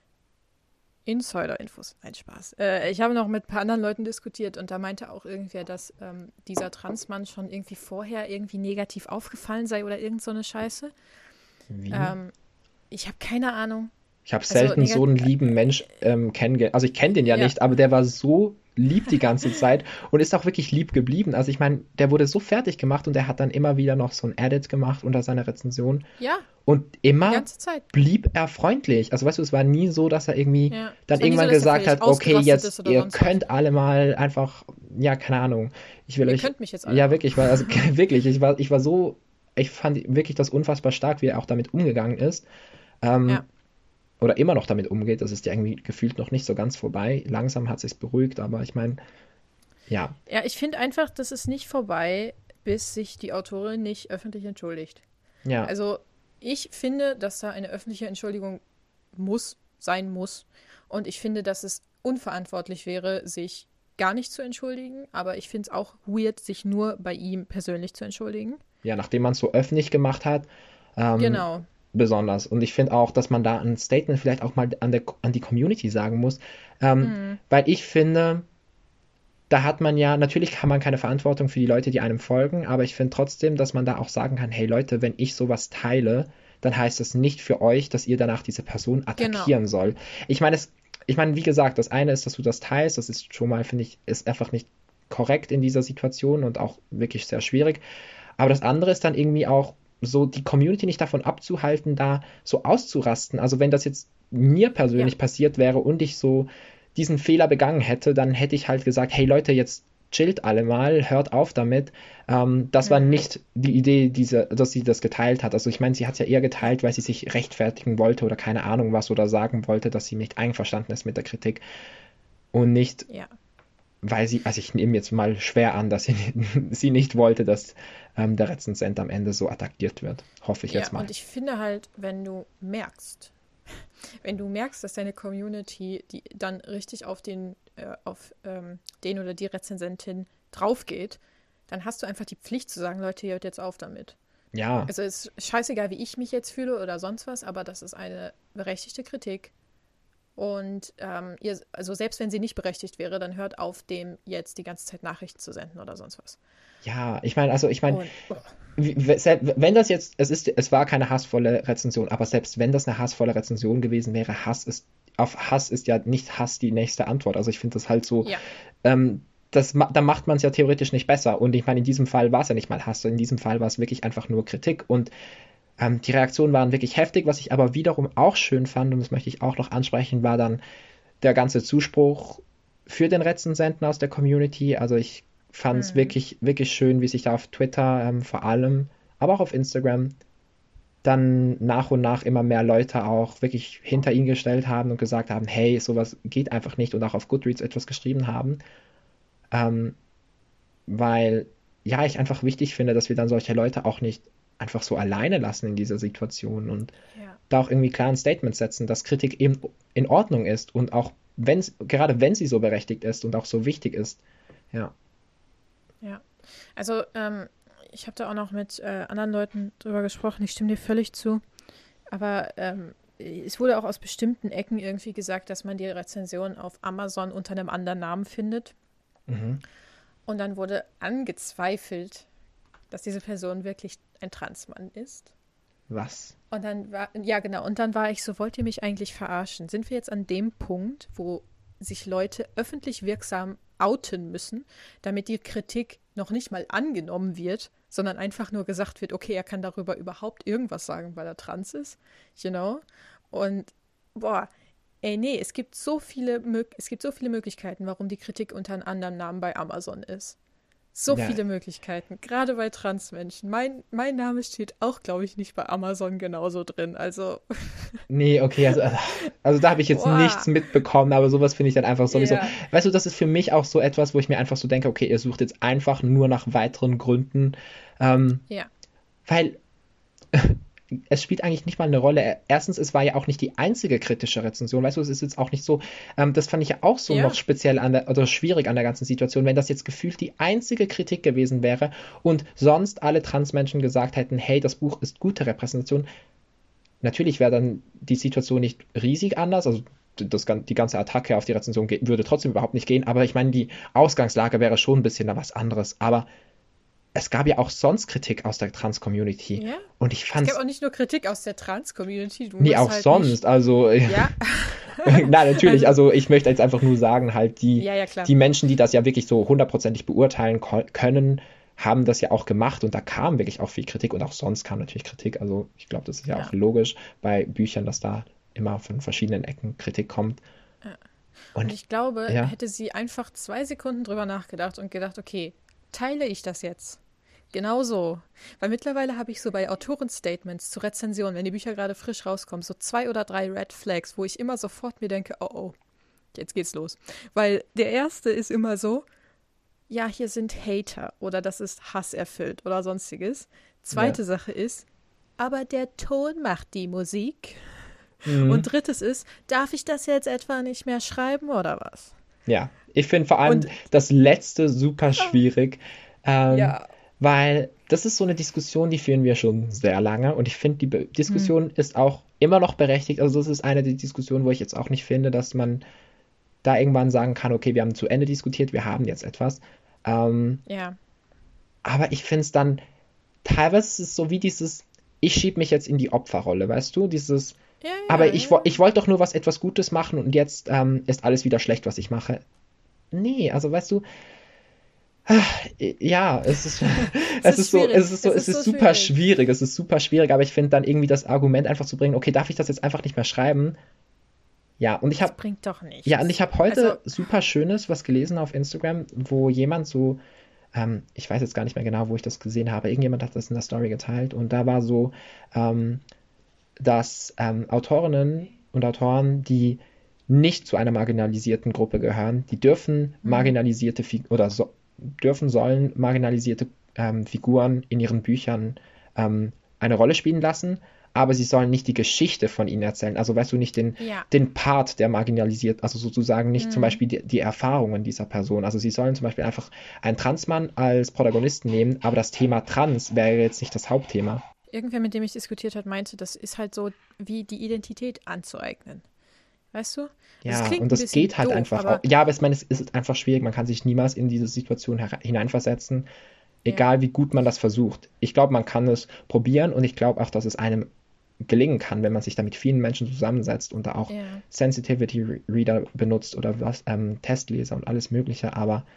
S1: Insider-Infos, nein, Spaß. Äh, ich habe noch mit ein paar anderen Leuten diskutiert und da meinte auch irgendwer, dass ähm, dieser Transmann schon irgendwie vorher irgendwie negativ aufgefallen sei oder irgend so eine Scheiße.
S2: Wie?
S1: Ähm, ich habe keine Ahnung.
S2: Ich habe
S1: Also,
S2: selten so
S1: negat
S2: einen lieben Mensch ähm, kennengelernt. Also ich kenne den ja
S1: ja,
S2: nicht, aber der war so lieb die ganze Zeit und ist auch wirklich lieb geblieben. Also ich meine, der wurde so fertig gemacht und er hat dann immer wieder noch so ein Edit gemacht unter seiner Rezension
S1: ja,
S2: und
S1: die
S2: immer
S1: ganze Zeit.
S2: blieb er freundlich. Also weißt du, es war nie so, dass er irgendwie
S1: Ja.
S2: dann
S1: Es war nie so,
S2: irgendwann
S1: dass er
S2: gesagt
S1: völlig
S2: hat, okay,
S1: ausgerastet ist
S2: jetzt
S1: oder
S2: ihr
S1: sonst was.
S2: könnt alle mal einfach, ja, keine Ahnung, ich will
S1: Ihr
S2: euch,
S1: könnt mich jetzt alle
S2: ja
S1: mal.
S2: wirklich, weil, also wirklich, ich war, ich war so, ich fand wirklich das unfassbar stark, wie er auch damit umgegangen ist. Ähm,
S1: Ja.
S2: oder immer noch damit umgeht. Das ist ja irgendwie gefühlt noch nicht so ganz vorbei. Langsam hat sich's beruhigt, aber ich meine, ja,
S1: Ja, ich finde einfach, das ist nicht vorbei, bis sich die Autorin nicht öffentlich entschuldigt.
S2: ja,
S1: Also ich finde, dass da eine öffentliche Entschuldigung muss, sein muss. Und ich finde, dass es unverantwortlich wäre, sich gar nicht zu entschuldigen. Aber ich finde es auch weird, sich nur bei ihm persönlich zu entschuldigen.
S2: ja, nachdem man es so öffentlich gemacht hat, ähm,
S1: Genau.
S2: besonders. Und ich finde auch, dass man da ein Statement vielleicht auch mal an, der, an die Community sagen muss, ähm,
S1: Mhm.
S2: weil ich finde, da hat man ja, natürlich kann man keine Verantwortung für die Leute, die einem folgen, aber ich finde trotzdem, dass man da auch sagen kann, hey Leute, wenn ich sowas teile, dann heißt das nicht für euch, dass ihr danach diese Person
S1: Genau.
S2: attackieren soll. Ich meine, es, ich meine, wie gesagt, das eine ist, dass du das teilst, das ist schon mal, finde ich, ist einfach nicht korrekt in dieser Situation und auch wirklich sehr schwierig. Aber das andere ist dann irgendwie auch so, die Community nicht davon abzuhalten, da so auszurasten. Also wenn das jetzt mir
S1: Ja.
S2: persönlich passiert wäre und ich so diesen Fehler begangen hätte, dann hätte ich halt gesagt, hey Leute, jetzt chillt alle mal, hört auf damit. Ähm, das war
S1: Mhm.
S2: nicht die Idee, diese, dass sie das geteilt hat. Also ich meine, sie hat es ja eher geteilt, weil sie sich rechtfertigen wollte oder keine Ahnung was oder sagen wollte, dass sie nicht einverstanden ist mit der Kritik und nicht,
S1: Ja.
S2: weil sie, also ich nehme jetzt mal schwer an, dass sie, sie nicht wollte, dass ähm, der Rezensent am Ende so attackiert wird. Hoffe ich
S1: Ja,
S2: jetzt mal.
S1: und ich finde halt, wenn du merkst, wenn du merkst, dass deine Community die dann richtig auf den, äh, auf ähm, den oder die Rezensentin draufgeht, dann hast du einfach die Pflicht zu sagen, Leute, hört jetzt auf damit.
S2: Ja,
S1: Also es ist scheißegal, wie ich mich jetzt fühle oder sonst was, aber das ist eine berechtigte Kritik. Und ähm, ihr, also selbst wenn sie nicht berechtigt wäre, dann hört auf, dem jetzt die ganze Zeit Nachrichten zu senden oder sonst was.
S2: ja, ich meine, also ich meine,
S1: Und oh,
S2: wenn das jetzt, es ist, es war keine hassvolle Rezension, aber selbst wenn das eine hassvolle Rezension gewesen wäre, Hass ist, auf Hass ist ja nicht Hass die nächste Antwort. Also ich finde das halt so,
S1: ja,
S2: ähm, das, da macht man es ja theoretisch nicht besser. Und ich meine, in diesem Fall war es ja nicht mal Hass, in diesem Fall war es wirklich einfach nur Kritik. Und ähm, die Reaktionen waren wirklich heftig. Was ich aber wiederum auch schön fand, und das möchte ich auch noch ansprechen, war dann der ganze Zuspruch für den Rezensenten aus der Community. Also ich fand es
S1: hm,
S2: wirklich, wirklich schön, wie sich da auf Twitter ähm, vor allem, aber auch auf Instagram dann nach und nach immer mehr Leute auch wirklich hinter ihn gestellt haben und gesagt haben, hey, sowas geht einfach nicht und auch auf Goodreads etwas geschrieben haben. Ähm, weil ja, ich einfach wichtig finde, dass wir dann solche Leute auch nicht einfach so alleine lassen in dieser Situation und
S1: ja,
S2: da auch irgendwie klar ein Statement setzen, dass Kritik eben in Ordnung ist und auch wenn gerade wenn sie so berechtigt ist und auch so wichtig ist. Ja.
S1: ja. Also ähm, ich habe da auch noch mit äh, anderen Leuten drüber gesprochen, ich stimme dir völlig zu. Aber ähm, es wurde auch aus bestimmten Ecken irgendwie gesagt, dass man die Rezension auf Amazon unter einem anderen Namen findet.
S2: Mhm.
S1: Und dann wurde angezweifelt, dass diese Person wirklich ein Transmann ist.
S2: Was?
S1: Und dann war, ja genau, und dann war ich so, wollt ihr mich eigentlich verarschen? Sind wir jetzt an dem Punkt, wo sich Leute öffentlich wirksam outen müssen, damit die Kritik noch nicht mal angenommen wird, sondern einfach nur gesagt wird, okay, er kann darüber überhaupt irgendwas sagen, weil er trans ist, you know? Und boah, ey, nee, es gibt so viele, es gibt so viele Möglichkeiten, warum die Kritik unter einem anderen Namen bei Amazon ist. So
S2: Ja,
S1: viele Möglichkeiten, gerade bei Transmenschen. Mein, mein Name steht auch, glaube ich, nicht bei Amazon genauso drin. Also,
S2: nee, okay, also, also da habe ich jetzt nichts
S1: boah,
S2: mitbekommen, aber sowas finde ich dann einfach sowieso.
S1: ja,
S2: Weißt du, das ist für mich auch so etwas, wo ich mir einfach so denke, okay, ihr sucht jetzt einfach nur nach weiteren Gründen, ähm,
S1: ja,
S2: weil es spielt eigentlich nicht mal eine Rolle. Erstens, es war ja auch nicht die einzige kritische Rezension. Weißt du, es ist jetzt auch nicht so, ähm, das fand ich ja auch so noch
S1: ja,
S2: speziell an der, oder schwierig an der ganzen Situation, wenn das jetzt gefühlt die einzige Kritik gewesen wäre und sonst alle Transmenschen gesagt hätten, hey, das Buch ist gute Repräsentation. Natürlich wäre dann die Situation nicht riesig anders, also das, die ganze Attacke auf die Rezension geht, würde trotzdem überhaupt nicht gehen, aber ich meine, die Ausgangslage wäre schon ein bisschen was anderes. Aber es gab ja auch sonst Kritik aus der Trans-Community
S1: ja.
S2: und ich
S1: Es gab
S2: fand's
S1: auch nicht nur Kritik aus der Trans-Community, du
S2: nee,
S1: musst
S2: auch
S1: halt nicht,
S2: sonst. Also,
S1: ja,
S2: na, natürlich,
S1: also,
S2: also ich möchte jetzt einfach nur sagen, halt, die,
S1: ja, ja, klar,
S2: die Menschen, die das ja wirklich so hundertprozentig beurteilen können, haben das ja auch gemacht und da kam wirklich auch viel Kritik und auch sonst kam natürlich Kritik. Also ich glaube, das ist ja auch
S1: ja.
S2: logisch bei Büchern, dass da immer von verschiedenen Ecken Kritik kommt.
S1: Ja. Und
S2: Und
S1: ich glaube,
S2: ja,
S1: hätte sie einfach zwei Sekunden drüber nachgedacht und gedacht, okay, teile ich das jetzt? Genauso. Weil mittlerweile habe ich so bei Autorenstatements zu Rezensionen, wenn die Bücher gerade frisch rauskommen, so zwei oder drei Red Flags, wo ich immer sofort mir denke, oh oh, jetzt geht's los. Weil der erste ist immer so, ja, hier sind Hater oder das ist hasserfüllt oder sonstiges.
S2: ja.
S1: Zweite Sache ist, aber der Ton macht die Musik. Und
S2: Mhm.
S1: drittes ist, darf ich das jetzt etwa nicht mehr schreiben oder was?
S2: Ja, ich finde vor allem
S1: Und
S2: das letzte super schwierig, ähm,
S1: ja,
S2: weil das ist so eine Diskussion, die führen wir schon sehr lange und ich finde, die Be
S1: hm,
S2: Diskussion ist auch immer noch berechtigt. Also das ist eine der Diskussionen, wo ich jetzt auch nicht finde, dass man da irgendwann sagen kann, okay, wir haben zu Ende diskutiert, wir haben jetzt etwas. Ähm,
S1: Ja.
S2: aber ich finde es dann, teilweise ist es so wie dieses, ich schiebe mich jetzt in die Opferrolle, weißt du? Dieses,
S1: Ja, ja,
S2: aber ich, wo-
S1: ja.
S2: ich wollte doch nur was etwas Gutes machen und jetzt ähm, ist alles wieder schlecht, was ich mache. Nee, also weißt du, ja, es ist,
S1: Es
S2: es
S1: ist
S2: ist so,
S1: schwierig.
S2: es ist so,
S1: Es
S2: es
S1: ist
S2: ist
S1: so
S2: super
S1: schwierig.
S2: schwierig, es ist super schwierig, aber ich finde dann irgendwie das Argument einfach zu bringen, okay, darf ich das jetzt einfach nicht mehr schreiben? Ja, und ich
S1: Das
S2: habe,
S1: bringt doch
S2: ja, und ich
S1: nichts.
S2: habe
S1: Also,
S2: heute super Schönes was gelesen auf Instagram, wo jemand so, ähm, ich weiß jetzt gar nicht mehr genau, wo ich das gesehen habe, irgendjemand hat das in der Story geteilt und da war so, ähm, dass ähm, Autorinnen und Autoren, die nicht zu einer marginalisierten Gruppe gehören, die dürfen
S1: hm,
S2: marginalisierte Fig oder so, dürfen, sollen marginalisierte ähm, Figuren in ihren Büchern ähm, eine Rolle spielen lassen, aber sie sollen nicht die Geschichte von ihnen erzählen. Also weißt du, nicht den,
S1: ja.
S2: den Part, der marginalisiert, also sozusagen nicht zum
S1: Hm.
S2: Beispiel die, die Erfahrungen dieser Person. Also sie sollen zum Beispiel einfach einen Transmann als Protagonisten nehmen, aber das Thema Trans wäre jetzt nicht das Hauptthema.
S1: Irgendwer, mit dem ich diskutiert habe, meinte, das ist halt so, wie die Identität anzueignen. Weißt du? Also es
S2: Ja, und
S1: klingt ein
S2: das
S1: bisschen
S2: geht halt
S1: doof,
S2: einfach auch.
S1: aber
S2: Ja, aber ich meine, es ist einfach schwierig. Man kann sich niemals in diese Situation hera- hineinversetzen,
S1: ja,
S2: egal wie gut man das versucht. Ich glaube, man kann es probieren und ich glaube auch, dass es einem gelingen kann, wenn man sich da mit vielen Menschen zusammensetzt und da auch
S1: ja.
S2: Sensitivity Reader benutzt oder was, ähm, Testleser und alles Mögliche. Aber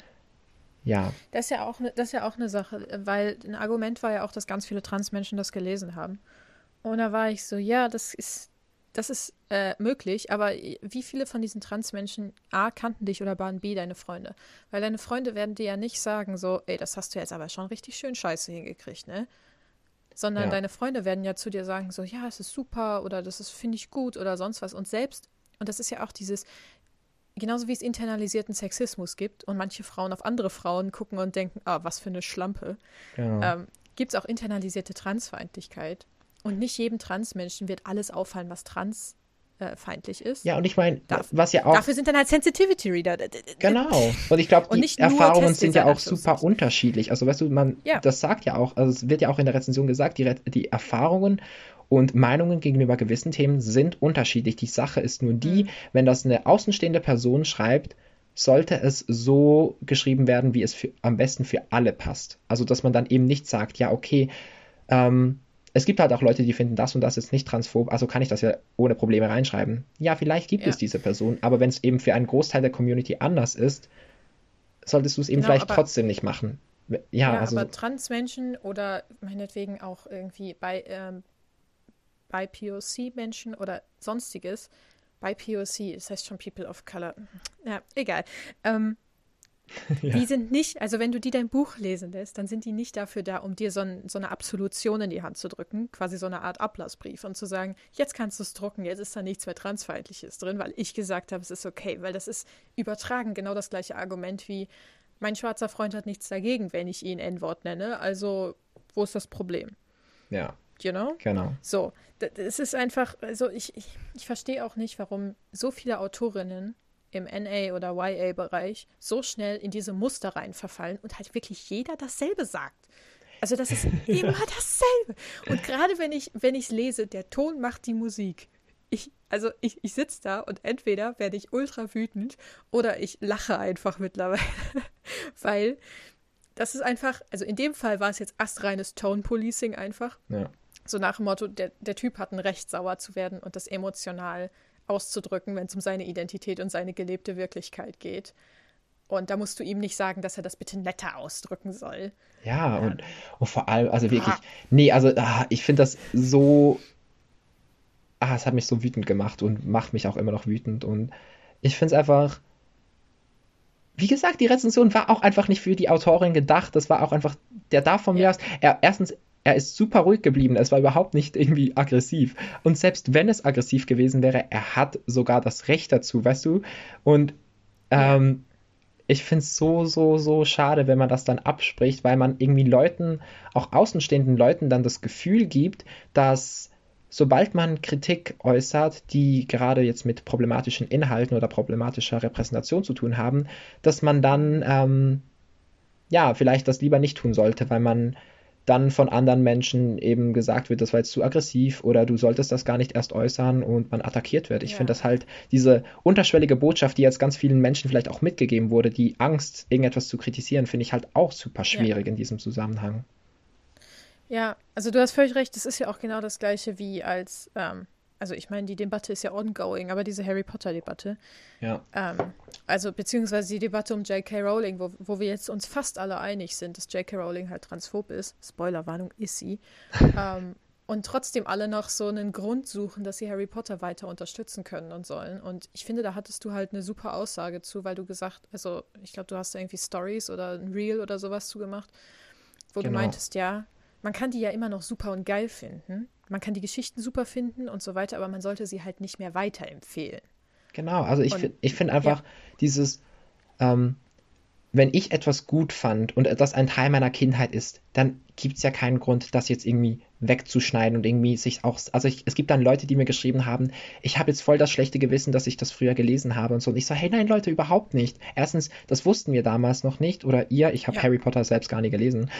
S2: ja,
S1: Das ist ja auch ne, das ist ja auch eine Sache, weil ein Argument war ja auch, dass ganz viele Transmenschen das gelesen haben. Und da war ich so, ja, das ist, das ist äh, möglich, aber wie viele von diesen Transmenschen A kannten dich oder waren B deine Freunde? Weil deine Freunde werden dir ja nicht sagen, so, ey, das hast du jetzt aber schon richtig schön scheiße hingekriegt, ne? Sondern
S2: ja,
S1: deine Freunde werden ja zu dir sagen, so, ja, es ist super oder das ist, finde ich gut oder sonst was. Und selbst, und das ist ja auch dieses, genauso wie es internalisierten Sexismus gibt und manche Frauen auf andere Frauen gucken und denken, ah, was für eine Schlampe,
S2: genau.
S1: ähm, gibt es auch internalisierte Transfeindlichkeit. Und nicht jedem Transmenschen wird alles auffallen, was transfeindlich ist.
S2: Ja, und ich meine,
S1: Darf,
S2: was ja auch
S1: dafür sind dann halt Sensitivity Reader.
S2: genau. Und ich glaube,
S1: Und
S2: die
S1: nicht nur
S2: Erfahrungen sind
S1: Testleser
S2: ja
S1: in
S2: auch super
S1: Anführungszeichen.
S2: unterschiedlich. Also, weißt du, man,
S1: Ja,
S2: das sagt ja auch, also es wird ja auch in der Rezension gesagt, die, Re die Erfahrungen und Meinungen gegenüber gewissen Themen sind unterschiedlich. Die Sache ist nur die,
S1: hm,
S2: wenn das eine außenstehende Person schreibt, sollte es so geschrieben werden, wie es für, am besten für alle passt. Also, dass man dann eben nicht sagt, ja, okay, ähm, es gibt halt auch Leute, die finden, das und das ist nicht transphob, also kann ich das ja ohne Probleme reinschreiben. Ja, vielleicht gibt es
S1: ja,
S2: diese Person, aber wenn es eben für einen Großteil der Community anders ist, solltest du es eben
S1: genau,
S2: vielleicht
S1: aber
S2: trotzdem nicht machen. Ja,
S1: ja,
S2: also,
S1: aber Transmenschen oder meinetwegen auch irgendwie bei, ähm, bei P O C-Menschen oder sonstiges, bei P O C, das heißt schon People of Color, ja, egal. Ähm,
S2: ja,
S1: Die sind nicht, also wenn du die dein Buch lesen lässt, dann sind die nicht dafür da, um dir so, ein, so eine Absolution in die Hand zu drücken, quasi so eine Art Ablassbrief und zu sagen, jetzt kannst du es drucken, jetzt ist da nichts mehr Transfeindliches drin, weil ich gesagt habe, es ist okay, weil das ist übertragen genau das gleiche Argument wie, mein schwarzer Freund hat nichts dagegen, wenn ich ihn N-Wort nenne, also wo ist das Problem?
S2: ja,
S1: You know?
S2: genau.
S1: So, es ist einfach, also ich, ich, ich verstehe auch nicht, warum so viele Autorinnen im N A- oder Y A-Bereich so schnell in diese Muster rein verfallen und halt wirklich jeder dasselbe sagt. Also das ist immer dasselbe. Und gerade wenn ich, wenn ich es lese, der Ton macht die Musik. Ich, also ich, ich sitze da und entweder werde ich ultra wütend oder ich lache einfach mittlerweile. Weil das ist einfach, also in dem Fall war es jetzt astreines Tone-Policing einfach.
S2: Ja.
S1: So nach dem Motto, der, der Typ hat ein Recht, sauer zu werden und das emotional auszudrücken, wenn es um seine Identität und seine gelebte Wirklichkeit geht. Und da musst du ihm nicht sagen, dass er das bitte netter ausdrücken soll.
S2: Ja, und,
S1: Ähm,
S2: und vor allem, also
S1: ah,
S2: wirklich, nee, also ah, ich finde das so, ah, es hat mich so wütend gemacht und macht mich auch immer noch wütend und ich finde es einfach, wie gesagt, die Rezension war auch einfach nicht für die Autorin gedacht. Das war auch einfach, der darf von mir
S1: ja,
S2: aus, er, erstens, er ist super ruhig geblieben. Es war überhaupt nicht irgendwie aggressiv. Und selbst wenn es aggressiv gewesen wäre, er hat sogar das Recht dazu, weißt du? Und
S1: ja,
S2: ähm, ich finde es so, so, so schade, wenn man das dann abspricht, weil man irgendwie Leuten, auch außenstehenden Leuten, dann das Gefühl gibt, dass sobald man Kritik äußert, die gerade jetzt mit problematischen Inhalten oder problematischer Repräsentation zu tun haben, dass man
S1: hm,
S2: dann ähm, ja vielleicht das lieber nicht tun sollte, weil man dann von anderen Menschen eben gesagt wird, das war jetzt zu aggressiv oder du solltest das gar nicht erst äußern und man attackiert wird. Ich
S1: Ja.
S2: finde das halt, diese unterschwellige Botschaft, die jetzt ganz vielen Menschen vielleicht auch mitgegeben wurde, die Angst, irgendetwas zu kritisieren, finde ich halt auch super
S1: Ja.
S2: schwierig in diesem Zusammenhang.
S1: Ja, also du hast völlig recht, das ist ja auch genau das Gleiche wie als, ähm, also ich meine, die Debatte ist ja ongoing, aber diese Harry Potter-Debatte,
S2: Ja,
S1: ähm, also beziehungsweise die Debatte um J K. Rowling, wo, wo wir jetzt uns fast alle einig sind, dass J K. Rowling halt transphob ist, Spoilerwarnung, ist sie, ähm, und trotzdem alle noch so einen Grund suchen, dass sie Harry Potter weiter unterstützen können und sollen. Und ich finde, da hattest du halt eine super Aussage zu, weil du gesagt, also ich glaube, du hast da irgendwie Stories oder ein Reel oder sowas zugemacht, wo du
S2: genau.
S1: meintest, ja, man kann die ja immer noch super und geil finden. Man kann die Geschichten super finden und so weiter, aber man sollte sie halt nicht mehr weiterempfehlen.
S2: Genau, also ich,
S1: Und
S2: fi- ich finde
S1: ja,
S2: einfach dieses, ähm, wenn ich etwas gut fand und das ein Teil meiner Kindheit ist, dann gibt es ja keinen Grund, das jetzt irgendwie wegzuschneiden und irgendwie sich auch, also ich, es gibt dann Leute, die mir geschrieben haben, ich habe jetzt voll das schlechte Gewissen, dass ich das früher gelesen habe und so. Und ich so, hey, nein, Leute, überhaupt nicht. Erstens, das wussten wir damals noch nicht oder ihr, ich habe
S1: ja,
S2: Harry Potter selbst gar nie gelesen.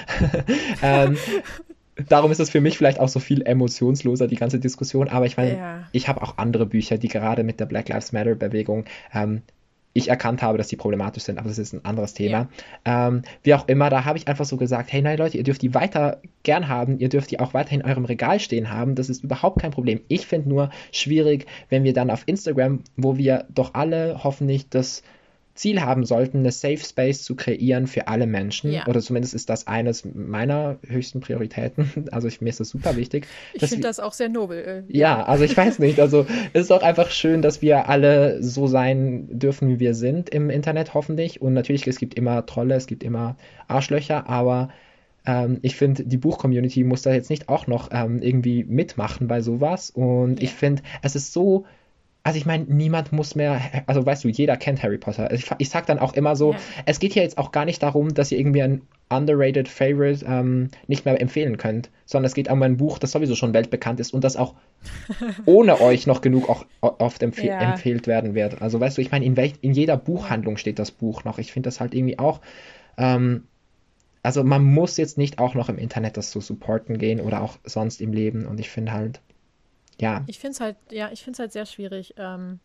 S2: ähm, Darum ist es für mich vielleicht auch so viel emotionsloser, die ganze Diskussion. Aber ich meine,
S1: ja,
S2: ich habe auch andere Bücher, die gerade mit der Black Lives Matter Bewegung ähm, ich erkannt habe, dass die problematisch sind, aber das ist ein anderes
S1: ja,
S2: Thema. Ähm, wie auch immer, da habe ich einfach so gesagt, hey, nein, Leute, ihr dürft die weiter gern haben, ihr dürft die auch weiter in eurem Regal stehen haben, das ist überhaupt kein Problem. Ich finde nur schwierig, wenn wir dann auf Instagram, wo wir doch alle hoffentlich das Ziel haben sollten, eine Safe Space zu kreieren für alle Menschen,
S1: ja.
S2: oder zumindest ist das eines meiner höchsten Prioritäten, also ich, mir ist das super wichtig,
S1: Ich
S2: dass
S1: finde
S2: wir,
S1: das auch sehr nobel. Äh,
S2: ja,
S1: ja,
S2: also ich weiß nicht, also es ist auch einfach schön, dass wir alle so sein dürfen, wie wir sind im Internet, hoffentlich. Und natürlich, es gibt immer Trolle, es gibt immer Arschlöcher, aber ähm, ich finde, die Buch-Community muss da jetzt nicht auch noch ähm, irgendwie mitmachen bei sowas. Und ich
S1: ja,
S2: finde, es ist so, also ich meine, niemand muss mehr, also weißt du, jeder kennt Harry Potter. Ich, ich sag dann auch immer so,
S1: ja,
S2: es geht hier jetzt auch gar nicht darum, dass ihr irgendwie ein underrated Favorite ähm, nicht mehr empfehlen könnt, sondern es geht um ein Buch, das sowieso schon weltbekannt ist und das auch ohne euch noch genug auch oft empf
S1: ja,
S2: empfehlt werden wird. Also weißt du, ich meine, in, welch, in jeder
S1: ja.
S2: Buchhandlung steht das Buch noch. Ich finde das halt irgendwie auch, ähm, also man muss jetzt nicht auch noch im Internet das so supporten gehen oder auch sonst im Leben und ich finde halt, ja,
S1: Ich finde es halt, ja, ich finde es halt sehr schwierig, ähm,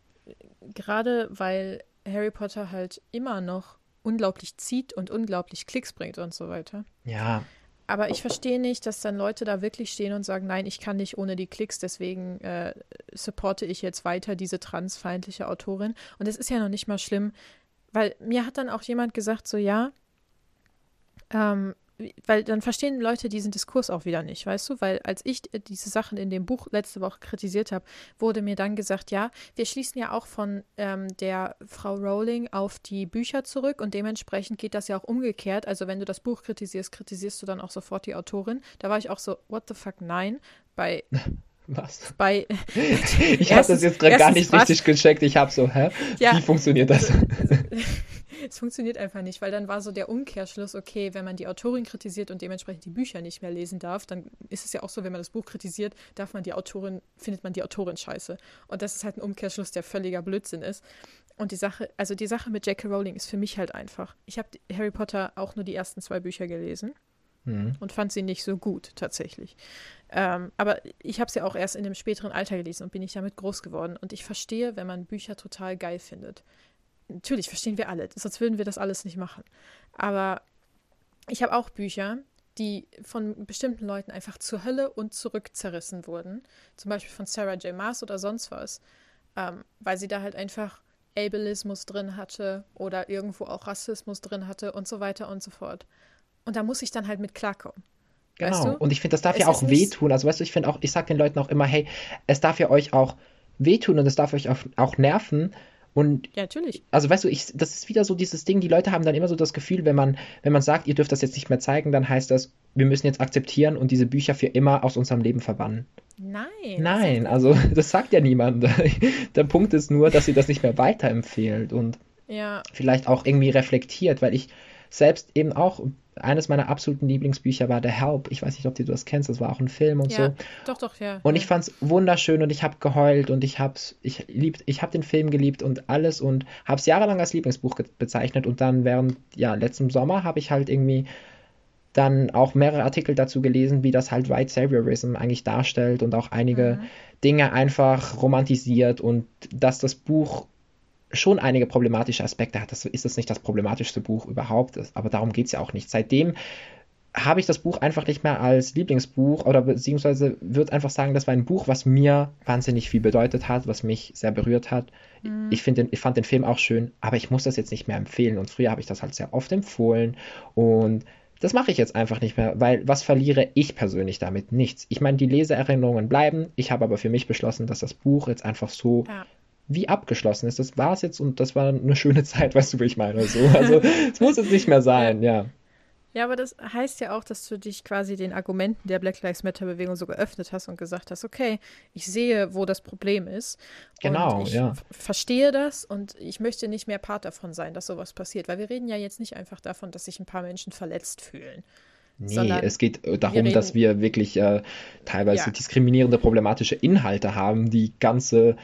S1: gerade weil Harry Potter halt immer noch unglaublich zieht und unglaublich Klicks bringt und so weiter.
S2: ja,
S1: Aber ich verstehe nicht, dass dann Leute da wirklich stehen und sagen, nein, ich kann nicht ohne die Klicks, deswegen äh, supporte ich jetzt weiter diese transfeindliche Autorin. Und es ist ja noch nicht mal schlimm, weil mir hat dann auch jemand gesagt, so ja, ähm, weil dann verstehen Leute diesen Diskurs auch wieder nicht, weißt du? Weil als ich diese Sachen in dem Buch letzte Woche kritisiert habe, wurde mir dann gesagt, ja, wir schließen ja auch von ähm, der Frau Rowling auf die Bücher zurück und dementsprechend geht das ja auch umgekehrt. Also wenn du das Buch kritisierst, kritisierst du dann auch sofort die Autorin. Da war ich auch so, what the fuck, nein. Bei,
S2: was?
S1: bei
S2: Ich habe das
S1: erstens,
S2: jetzt gerade gar
S1: erstens
S2: nicht
S1: was?
S2: richtig gecheckt. Ich habe so, hä?
S1: Ja,
S2: Wie funktioniert das?
S1: also, es funktioniert einfach nicht, weil dann war so der Umkehrschluss, okay, wenn man die Autorin kritisiert und dementsprechend die Bücher nicht mehr lesen darf, dann ist es ja auch so, wenn man das Buch kritisiert, darf man die Autorin, findet man die Autorin scheiße. Und das ist halt ein Umkehrschluss, der völliger Blödsinn ist. Und die Sache, also die Sache mit J K. Rowling ist für mich halt einfach. Ich habe Harry Potter auch nur die ersten zwei Bücher gelesen
S2: Hm.
S1: und fand sie nicht so gut, tatsächlich. Ähm, aber ich habe sie auch erst in einem späteren Alter gelesen und bin ich damit groß geworden. Und ich verstehe, wenn man Bücher total geil findet. Natürlich verstehen wir alle, sonst würden wir das alles nicht machen. Aber ich habe auch Bücher, die von bestimmten Leuten einfach zur Hölle und zurück zerrissen wurden. Zum Beispiel von Sarah J. Maas oder sonst was. Ähm, weil sie da halt einfach Ableismus drin hatte oder irgendwo auch Rassismus drin hatte und so weiter und so fort. Und da muss ich dann halt mit klarkommen. Weißt
S2: Genau.
S1: du?
S2: Und ich finde, das darf
S1: Es
S2: ja
S1: ist
S2: auch
S1: nicht.
S2: wehtun. Also weißt du, ich finde auch, ich sage den Leuten auch immer, hey, es darf ja euch auch wehtun und es darf euch auch, auch nerven. Und
S1: Ja, natürlich.
S2: also weißt du, ich, das ist wieder so dieses Ding, die Leute haben dann immer so das Gefühl, wenn man, wenn man sagt, ihr dürft das jetzt nicht mehr zeigen, dann heißt das, wir müssen jetzt akzeptieren und diese Bücher für immer aus unserem Leben verbannen.
S1: Nein, das sagt
S2: Nein, also
S1: niemand.
S2: das sagt ja niemand. Der Punkt ist nur, dass sie das nicht mehr weiterempfehlt und
S1: Ja,
S2: vielleicht auch irgendwie reflektiert, weil ich selbst eben auch, eines meiner absoluten Lieblingsbücher war The Help. Ich weiß nicht, ob du das kennst, das war auch ein Film und
S1: ja,
S2: so.
S1: doch, doch, ja,
S2: Und ich
S1: ja.
S2: fand's wunderschön und ich habe geheult und ich hab's, ich liebt, ich habe den Film geliebt und alles und hab's jahrelang als Lieblingsbuch ge- bezeichnet und dann während, ja, letztem Sommer habe ich halt irgendwie dann auch mehrere Artikel dazu gelesen, wie das halt White Saviorism eigentlich darstellt und auch einige
S1: Mhm.
S2: Dinge einfach romantisiert und dass das Buch schon einige problematische Aspekte hat. Das ist es nicht das problematischste Buch überhaupt, aber darum geht es ja auch nicht. Seitdem habe ich das Buch einfach nicht mehr als Lieblingsbuch oder beziehungsweise würde einfach sagen, das war ein Buch, was mir wahnsinnig viel bedeutet hat, was mich sehr berührt hat.
S1: Mhm.
S2: Ich, find den, ich fand den Film auch schön, aber ich muss das jetzt nicht mehr empfehlen. Und früher habe ich das halt sehr oft empfohlen und das mache ich jetzt einfach nicht mehr, weil was verliere ich persönlich damit? Nichts. Ich meine, die Leseerinnerungen bleiben. Ich habe aber für mich beschlossen, dass das Buch jetzt einfach so
S1: Ja.
S2: wie abgeschlossen ist. Das war es jetzt und das war eine schöne Zeit, weißt du, wie ich meine? So. Also es muss jetzt nicht mehr
S1: Ja.
S2: sein, ja.
S1: Ja, aber das heißt ja auch, dass du dich quasi den Argumenten der Black Lives Matter-Bewegung so geöffnet hast und gesagt hast, okay, ich sehe, wo das Problem ist und
S2: Genau,
S1: ich
S2: ja.
S1: f- verstehe das und ich möchte nicht mehr Part davon sein, dass sowas passiert. Weil wir reden ja jetzt nicht einfach davon, dass sich ein paar Menschen verletzt fühlen,
S2: Nee,
S1: sondern
S2: es geht äh,
S1: wir
S2: darum, dass
S1: reden,
S2: wir wirklich äh, teilweise
S1: ja,
S2: diskriminierende, problematische Inhalte haben, die ganze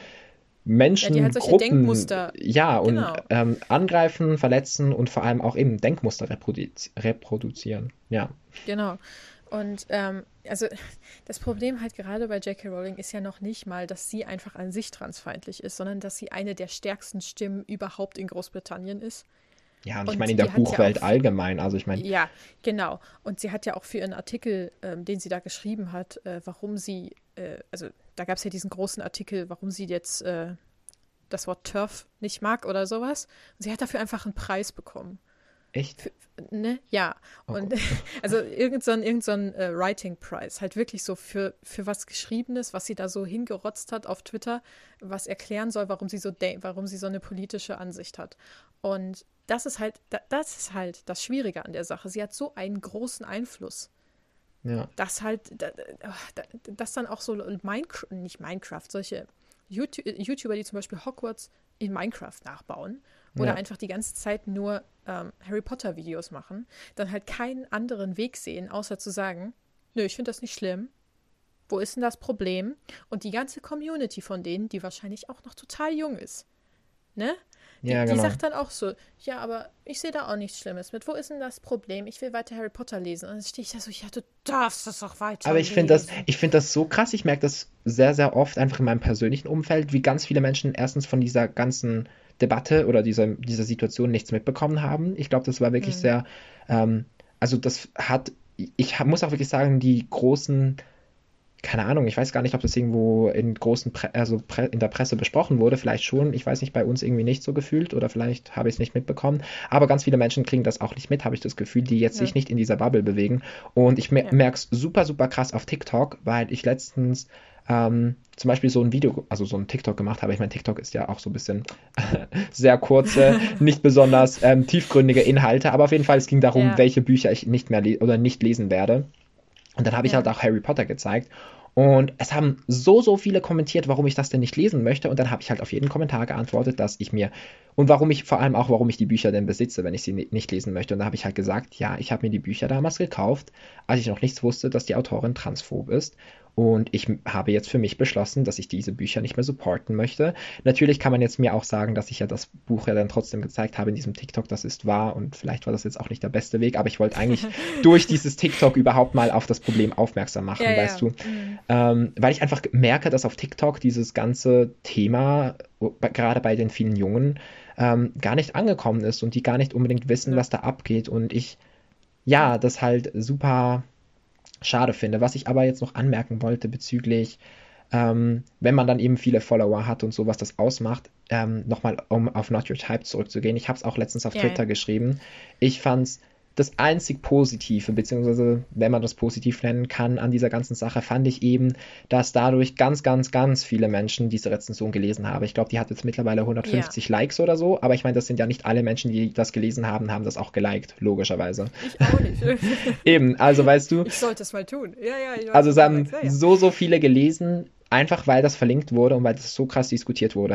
S1: ja, die halt solche
S2: Menschengruppen,
S1: Denkmuster,
S2: ja, und
S1: genau,
S2: ähm, angreifen, verletzen und vor allem auch eben Denkmuster reproduzi reproduzieren. Ja,
S1: genau. Und ähm, also das Problem halt gerade bei J K. Rowling ist ja noch nicht mal, dass sie einfach an sich transfeindlich ist, sondern dass sie eine der stärksten Stimmen überhaupt in Großbritannien ist.
S2: ja, und ich meine in
S1: Und
S2: der
S1: die hat ja auch,
S2: Buchwelt allgemein, also ich meine,
S1: ja, genau. Und sie hat ja auch für ihren Artikel, ähm, den sie da geschrieben hat, äh, warum sie, äh, also da gab es ja diesen großen Artikel, warum sie jetzt äh, das Wort TERF nicht mag oder sowas. Und sie hat dafür einfach einen Preis bekommen.
S2: echt?
S1: Für, ne? Ja.
S2: Oh
S1: Und
S2: Gott.
S1: also irgend so ein, irgend so ein äh, Writing Prize, halt wirklich so für, für was Geschriebenes, was sie da so hingerotzt hat auf Twitter, was erklären soll, warum sie so de- warum sie so eine politische Ansicht hat. Und das ist halt, da, das ist halt das Schwierige an der Sache. Sie hat so einen großen Einfluss,
S2: Ja,
S1: dass halt, da, da, dass dann auch so Minecraft, nicht Minecraft, solche YouTube, YouTuber, die zum Beispiel Hogwarts in Minecraft nachbauen oder
S2: ja,
S1: einfach die ganze Zeit nur ähm, Harry Potter Videos machen, dann halt keinen anderen Weg sehen, außer zu sagen, nö, ich finde das nicht schlimm. Wo ist denn das Problem? Und die ganze Community von denen, die wahrscheinlich auch noch total jung ist, ne? Die,
S2: ja,
S1: die
S2: genau.
S1: sagt dann auch so, ja, aber ich sehe da auch nichts Schlimmes mit. Wo ist denn das Problem? Ich will weiter Harry Potter lesen. Und dann stehe ich da so, ja, du darfst das doch
S2: Aber ich finde das,
S1: weiterlesen.
S2: ich finde das so krass. Ich merke das sehr, sehr oft einfach in meinem persönlichen Umfeld, wie ganz viele Menschen erstens von dieser ganzen Debatte oder dieser, dieser Situation nichts mitbekommen haben. Ich glaube, das war wirklich
S1: Mhm.
S2: sehr, ähm, also das hat, ich ha- muss auch wirklich sagen, die großen, keine Ahnung, ich weiß gar nicht, ob das irgendwo in großen, Pre also Pre in der Presse besprochen wurde, vielleicht schon, ich weiß nicht, bei uns irgendwie nicht so gefühlt oder vielleicht habe ich es nicht mitbekommen, aber ganz viele Menschen kriegen das auch nicht mit, habe ich das Gefühl, die jetzt
S1: Nö.
S2: sich nicht in dieser Bubble bewegen und ich mer
S1: Ja.
S2: merke es super, super krass auf TikTok, weil ich letztens ähm, zum Beispiel so ein Video, also so ein TikTok gemacht habe. Ich meine, TikTok ist ja auch so ein bisschen sehr kurze, nicht besonders ähm, tiefgründige Inhalte, aber auf jeden Fall, es ging darum,
S1: Ja,
S2: welche Bücher ich nicht mehr oder nicht lesen werde. Und dann habe ich halt
S1: ja,
S2: auch Harry Potter gezeigt. Und es haben so, so viele kommentiert, warum ich das denn nicht lesen möchte. Und dann habe ich halt auf jeden Kommentar geantwortet, dass ich mir und warum ich vor allem auch, warum ich die Bücher denn besitze, wenn ich sie nicht lesen möchte. Und da habe ich halt gesagt, ja, ich habe mir die Bücher damals gekauft, als ich noch nichts wusste, dass die Autorin transphob ist. Und ich habe jetzt für mich beschlossen, dass ich diese Bücher nicht mehr supporten möchte. Natürlich kann man jetzt mir auch sagen, dass ich ja das Buch ja dann trotzdem gezeigt habe in diesem TikTok, das ist wahr und vielleicht war das jetzt auch nicht der beste Weg, aber ich wollte eigentlich durch dieses TikTok überhaupt mal auf das Problem aufmerksam
S1: ja,
S2: machen, weißt
S1: ja.
S2: du.
S1: Mhm.
S2: Ähm, weil ich einfach merke, dass auf TikTok dieses ganze Thema, gerade bei den vielen Jungen, ähm, gar nicht angekommen ist und die gar nicht unbedingt wissen,
S1: Nö.
S2: was da abgeht. Und ich,
S1: Ja.
S2: ja, das halt super schade finde. Was ich aber jetzt noch anmerken wollte bezüglich, ähm, wenn man dann eben viele Follower hat und so, was das ausmacht, ähm, nochmal um auf Not Your Type zurückzugehen. Ich habe es auch letztens auf
S1: Ja, ja.
S2: Twitter geschrieben. Ich fand es das einzig Positive, beziehungsweise wenn man das positiv nennen kann, an dieser ganzen Sache, fand ich eben, dass dadurch ganz, ganz, ganz viele Menschen diese Rezension gelesen haben. Ich glaube, die hat jetzt mittlerweile
S1: Ja.
S2: hundertfünfzig Likes oder so, aber ich meine, das sind ja nicht alle Menschen, die das gelesen haben, haben das auch geliked, logischerweise.
S1: Ich auch nicht.
S2: Eben, also weißt du,
S1: Ich sollte es mal tun. Ja, ja, ich weiß,
S2: also
S1: was
S2: es
S1: du
S2: haben
S1: meinst. Ja, ja.
S2: so, so viele gelesen, einfach weil das verlinkt wurde und weil das so krass diskutiert wurde.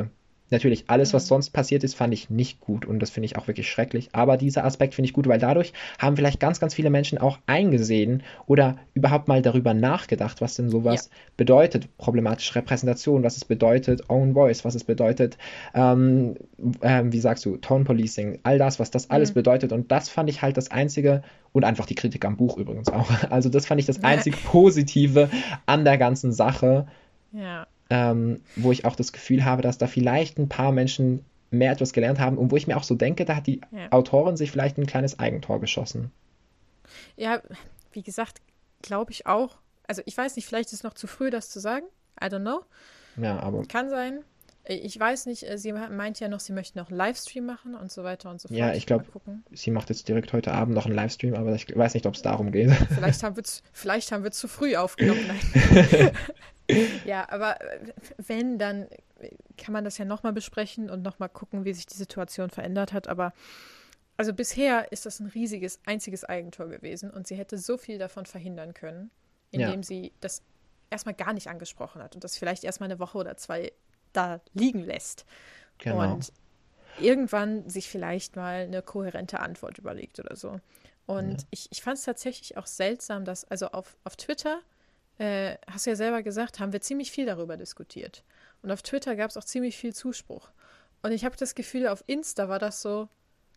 S2: Natürlich, alles, was
S1: Hm.
S2: sonst passiert ist, fand ich nicht gut und das finde ich auch wirklich schrecklich. Aber dieser Aspekt finde ich gut, weil dadurch haben vielleicht ganz, ganz viele Menschen auch eingesehen oder überhaupt mal darüber nachgedacht, was denn
S1: Ja.
S2: sowas bedeutet, problematische Repräsentation, was es bedeutet, Own Voice, was es bedeutet, ähm, ähm, wie sagst du, Tone Policing, all das, was das alles
S1: Hm.
S2: bedeutet. Und das fand ich halt das Einzige, und einfach die Kritik am Buch übrigens auch. Also das fand ich das einzig Positive an der ganzen Sache,
S1: Ja.
S2: ähm, wo ich auch das Gefühl habe, dass da vielleicht ein paar Menschen mehr etwas gelernt haben und wo ich mir auch so denke, da hat die
S1: Ja.
S2: Autorin sich vielleicht ein kleines Eigentor geschossen.
S1: Ja, wie gesagt, glaube ich auch. Also ich weiß nicht, vielleicht ist es noch zu früh, das zu sagen. I don't know.
S2: Ja, aber
S1: Kann sein. Ich weiß nicht, sie meint ja noch, sie möchte noch einen Livestream machen und so weiter und so
S2: ja,
S1: fort.
S2: ich
S1: Mal
S2: glaube,
S1: gucken.
S2: sie macht jetzt direkt heute Abend noch einen Livestream, aber ich weiß nicht, ob es darum geht.
S1: Vielleicht haben wir zu, vielleicht haben wir zu früh aufgenommen. Nein. Ja, aber äh, wenn, dann kann man das ja nochmal besprechen und nochmal gucken, wie sich die Situation verändert hat. Aber also bisher ist das ein riesiges, einziges Eigentor gewesen und sie hätte so viel davon verhindern können,
S2: Ja,
S1: indem sie das erstmal gar nicht angesprochen hat und das vielleicht erstmal eine Woche oder zwei da liegen lässt
S2: genau.
S1: und irgendwann sich vielleicht mal eine kohärente Antwort überlegt oder so.
S2: Ja,
S1: Und ich, ich fand es tatsächlich auch seltsam, dass, also auf, auf Twitter, äh, hast du ja selber gesagt, haben wir ziemlich viel darüber diskutiert. Und auf Twitter gab es auch ziemlich viel Zuspruch. Und ich habe das Gefühl, auf Insta war das so,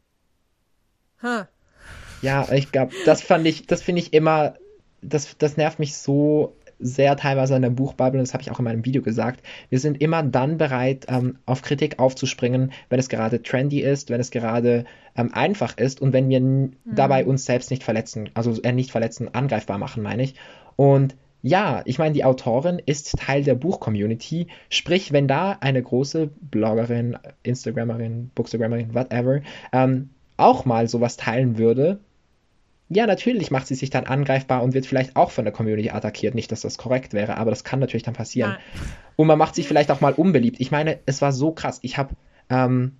S1: ha,
S2: ja, ich glaube, das fand ich, das finde ich immer, das, das nervt mich so sehr teilweise an der Buchbubble, und das habe ich auch in meinem Video gesagt. Wir sind immer dann bereit, ähm, auf Kritik aufzuspringen, wenn es gerade trendy ist, wenn es gerade ähm, einfach ist und wenn wir n- dabei
S1: hm,
S2: uns selbst nicht verletzen, also äh, nicht verletzen, angreifbar machen, meine ich. Und ja, ich meine, die Autorin ist Teil der Buch-Community, sprich, wenn da eine große Bloggerin, Instagrammerin, Bookstagrammerin, whatever, ähm, auch mal sowas teilen würde, ja, natürlich macht sie sich dann angreifbar und wird vielleicht auch von der Community attackiert. Nicht, dass das korrekt wäre, aber das kann natürlich dann passieren.
S1: nein.
S2: Und man macht sich vielleicht auch mal unbeliebt. Ich meine, es war so krass. Ich habe, ähm,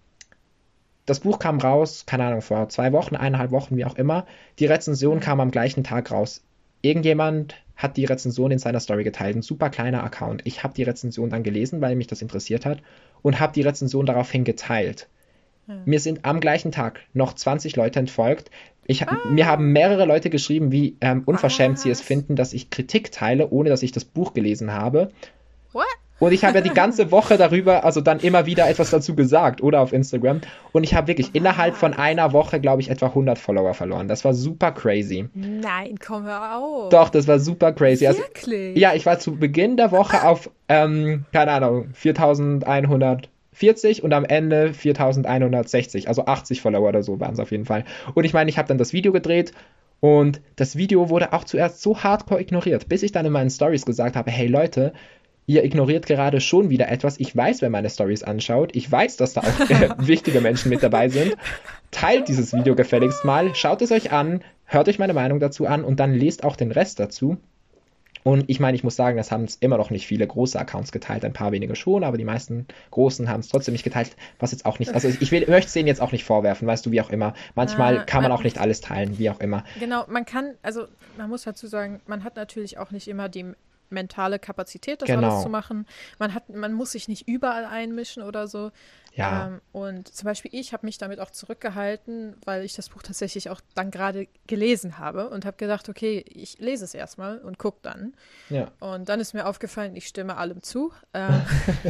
S2: das Buch kam raus, keine Ahnung, vor zwei Wochen, eineinhalb Wochen, wie auch immer. Die Rezension
S1: Hm,
S2: kam am gleichen Tag raus. Irgendjemand hat die Rezension in seiner Story geteilt. Ein super kleiner Account. Ich habe die Rezension dann gelesen, weil mich das interessiert hat und habe die Rezension daraufhin geteilt.
S1: hm.
S2: Mir sind am gleichen Tag noch zwanzig Leute entfolgt. Ich, mir haben
S1: Was?
S2: mehrere Leute geschrieben, wie ähm, unverschämt sie es
S1: Was?
S2: finden, dass ich Kritik teile, ohne dass ich das Buch gelesen habe.
S1: What?
S2: Und ich habe ja die ganze Woche darüber, also dann immer wieder etwas dazu gesagt oder auf Instagram. Und ich habe wirklich innerhalb von
S1: Was?
S2: einer Woche, glaube ich, etwa hundert Follower verloren. Das war super crazy.
S1: Nein, komm hör auf.
S2: Doch, das war super crazy. Also, ja,
S1: Wirklich?
S2: ich war zu Beginn der Woche auf, ähm, keine Ahnung, viertausendeinhundertvierzig und am Ende viertausendeinhundertsechzig. Also achtzig Follower oder so waren es auf jeden Fall. Und ich meine, ich habe dann das Video gedreht und das Video wurde auch zuerst so hardcore ignoriert, bis ich dann in meinen Stories gesagt habe, hey Leute, ihr ignoriert gerade schon wieder etwas. Ich weiß, wer meine Stories anschaut. Ich weiß, dass da auch äh, wichtige Menschen mit dabei sind. Teilt dieses Video gefälligst mal, schaut es euch an, hört euch meine Meinung dazu an und dann lest auch den Rest dazu. Und ich meine, ich muss sagen, das haben es immer noch nicht viele große Accounts geteilt, ein paar wenige schon, aber die meisten großen haben es trotzdem nicht geteilt, was jetzt auch nicht, also ich will, möchte es denen jetzt auch nicht vorwerfen, weißt du, wie auch immer. Manchmal
S1: Na,
S2: kann man
S1: man,
S2: auch nicht alles teilen, wie auch immer.
S1: genau, man kann, also man muss dazu sagen, man hat natürlich auch nicht immer die mentale Kapazität, das alles zu
S2: Genau,
S1: machen. Man hat, man muss sich nicht überall einmischen oder so.
S2: ja,
S1: Ähm, und zum Beispiel ich habe mich damit auch zurückgehalten, weil ich das Buch tatsächlich auch dann gerade gelesen habe und habe gedacht, okay, ich lese es erstmal und gucke dann.
S2: ja,
S1: Und dann ist mir aufgefallen, ich stimme allem zu. Ähm,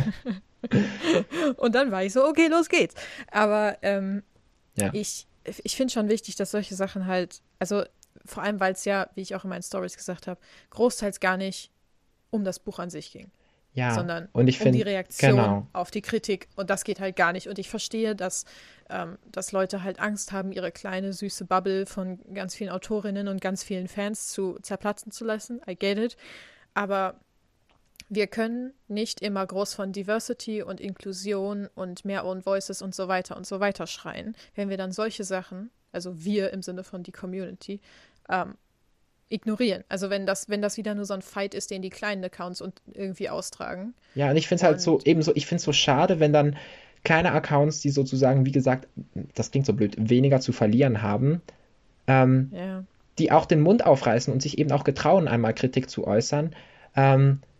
S1: und dann war ich so, okay, los geht's. Aber ähm,
S2: ja,
S1: ich, ich finde schon wichtig, dass solche Sachen halt, also vor allem, weil es ja, wie ich auch in meinen Stories gesagt habe, großteils gar nicht um das Buch an sich ging,
S2: ja.
S1: sondern
S2: Und ich
S1: um die
S2: finde,
S1: Reaktion
S2: genau,
S1: auf die Kritik. Und das geht halt gar nicht. Und ich verstehe, dass, ähm, dass Leute halt Angst haben, ihre kleine, süße Bubble von ganz vielen Autorinnen und ganz vielen Fans zu zerplatzen zu lassen. I get it. Aber wir können nicht immer groß von Diversity und Inklusion und mehr Own Voices und so weiter und so weiter schreien, wenn wir dann solche Sachen, also wir im Sinne von die Community, ähm, ignorieren. Also wenn das, wenn das wieder nur so ein Fight ist, den die kleinen Accounts und irgendwie austragen.
S2: ja, und ich finde es halt so,
S1: Und
S2: ebenso, ich finde es so schade, wenn dann kleine Accounts, die sozusagen, wie gesagt, das klingt so blöd, weniger zu verlieren haben, ähm,
S1: ja,
S2: die auch den Mund aufreißen und sich eben auch getrauen, einmal Kritik zu äußern, ähm,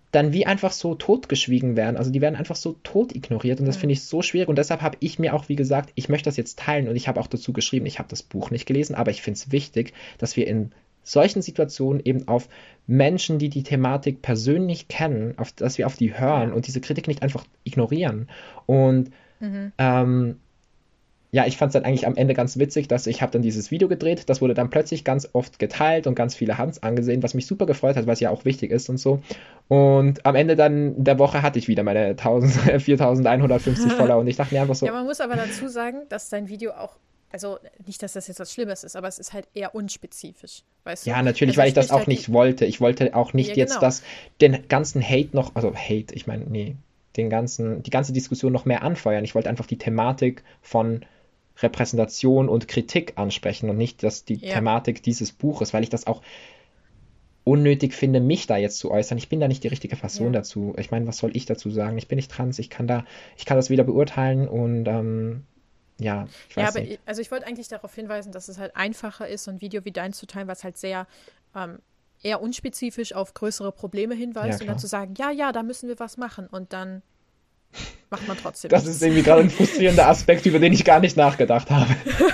S2: dann wie einfach so totgeschwiegen werden. Also die werden einfach so tot ignoriert und das finde
S1: Mhm.
S2: ich so schwierig und deshalb habe ich mir auch, wie gesagt, ich möchte das jetzt teilen und ich habe auch dazu geschrieben, ich habe das Buch nicht gelesen, aber ich finde es wichtig, dass wir in solchen Situationen eben auf Menschen, die die Thematik persönlich kennen, auf, dass wir auf die hören
S1: Ja.
S2: und diese Kritik nicht einfach ignorieren. Und
S1: Mhm.
S2: ähm, ja, ich fand es dann eigentlich am Ende ganz witzig, dass ich habe dann dieses Video gedreht, das wurde dann plötzlich ganz oft geteilt und ganz viele haben es angesehen, was mich super gefreut hat, weil es ja auch wichtig ist und so. Und am Ende dann der Woche hatte ich wieder meine tausend, viertausendeinhundertfünfzig Follower und ich dachte mir einfach
S1: Ja,
S2: so,
S1: man muss aber dazu sagen, dass dein Video auch, also nicht, dass das jetzt was Schlimmes ist, aber es ist halt eher unspezifisch, weißt du?
S2: ja, natürlich,
S1: Also
S2: weil
S1: es
S2: ich das
S1: spricht
S2: auch
S1: halt die,
S2: nicht wollte. Ich wollte auch
S1: ja
S2: nicht jetzt
S1: genau,
S2: das, den ganzen Hate noch, also Hate, ich meine, nee, den ganzen, die ganze Diskussion noch mehr anfeuern. Ich wollte einfach die Thematik von Repräsentation und Kritik ansprechen und nicht dass die
S1: ja,
S2: Thematik dieses Buches, weil ich das auch unnötig finde, mich da jetzt zu äußern. Ich bin da nicht die richtige Person
S1: ja.
S2: dazu. Ich meine, was soll ich dazu sagen? Ich bin nicht trans, ich kann da, ich kann das weder beurteilen und ähm, ja, ich
S1: Ja,
S2: weiß
S1: aber
S2: nicht.
S1: i- also ich wollte eigentlich darauf hinweisen, dass es halt einfacher ist, so ein Video wie deins zu teilen, was halt sehr ähm, eher unspezifisch auf größere Probleme
S2: Ja,
S1: hinweist und dann
S2: klar.
S1: zu sagen, ja, ja, da müssen wir was machen und dann macht man trotzdem
S2: Das ist
S1: nichts.
S2: irgendwie gerade ein frustrierender Aspekt, über den ich gar nicht nachgedacht habe.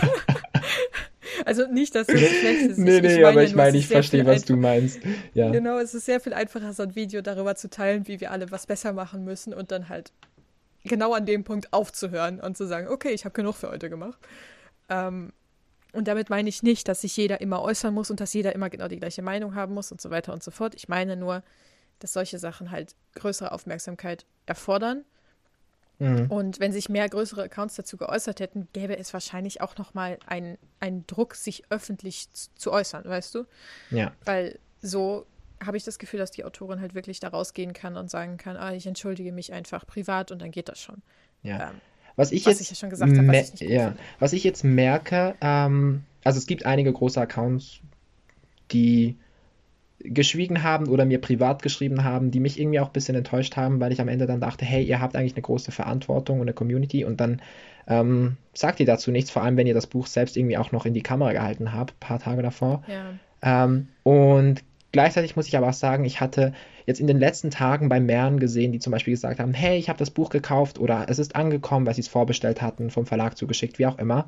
S1: Also nicht, dass das schlecht ist.
S2: Nee,
S1: Ich, ich
S2: nee, aber
S1: meine ja
S2: ich
S1: nur, es
S2: meine,
S1: ist
S2: ich
S1: sehr viel
S2: verstehe, was du
S1: einfacher.
S2: meinst. Ja,
S1: Genau, es ist sehr viel einfacher, so ein Video darüber zu teilen, wie wir alle was besser machen müssen und dann halt genau an dem Punkt aufzuhören und zu sagen, okay, ich habe genug für heute gemacht. Ähm, und damit meine ich nicht, dass sich jeder immer äußern muss und dass jeder immer genau die gleiche Meinung haben muss und so weiter und so fort. Ich meine nur, dass solche Sachen halt größere Aufmerksamkeit erfordern.
S2: mhm.
S1: Und wenn sich mehr größere Accounts dazu geäußert hätten, gäbe es wahrscheinlich auch nochmal einen, einen Druck, sich öffentlich zu, zu äußern, weißt du?
S2: Ja,
S1: Weil so habe ich das Gefühl, dass die Autorin halt wirklich da rausgehen kann und sagen kann, ah, ich entschuldige mich einfach privat und dann geht das schon.
S2: ja.
S1: Ähm,
S2: Was ich
S1: was ich ja
S2: jetzt,
S1: schon gesagt habe, was
S2: me
S1: ich nicht gut
S2: ja,
S1: finde.
S2: was ich jetzt merke, ähm, also es gibt einige große Accounts, die geschwiegen haben oder mir privat geschrieben haben, die mich irgendwie auch ein bisschen enttäuscht haben, weil ich am Ende dann dachte, hey, ihr habt eigentlich eine große Verantwortung und eine Community und dann ähm, sagt ihr dazu nichts, vor allem wenn ihr das Buch selbst irgendwie auch noch in die Kamera gehalten habt, ein paar Tage davor.
S1: Ja.
S2: Ähm, und gleichzeitig muss ich aber auch sagen, ich hatte jetzt in den letzten Tagen bei mehreren gesehen, die zum Beispiel gesagt haben, hey, ich habe das Buch gekauft oder es ist angekommen, weil sie es vorbestellt hatten, vom Verlag zugeschickt, wie auch immer.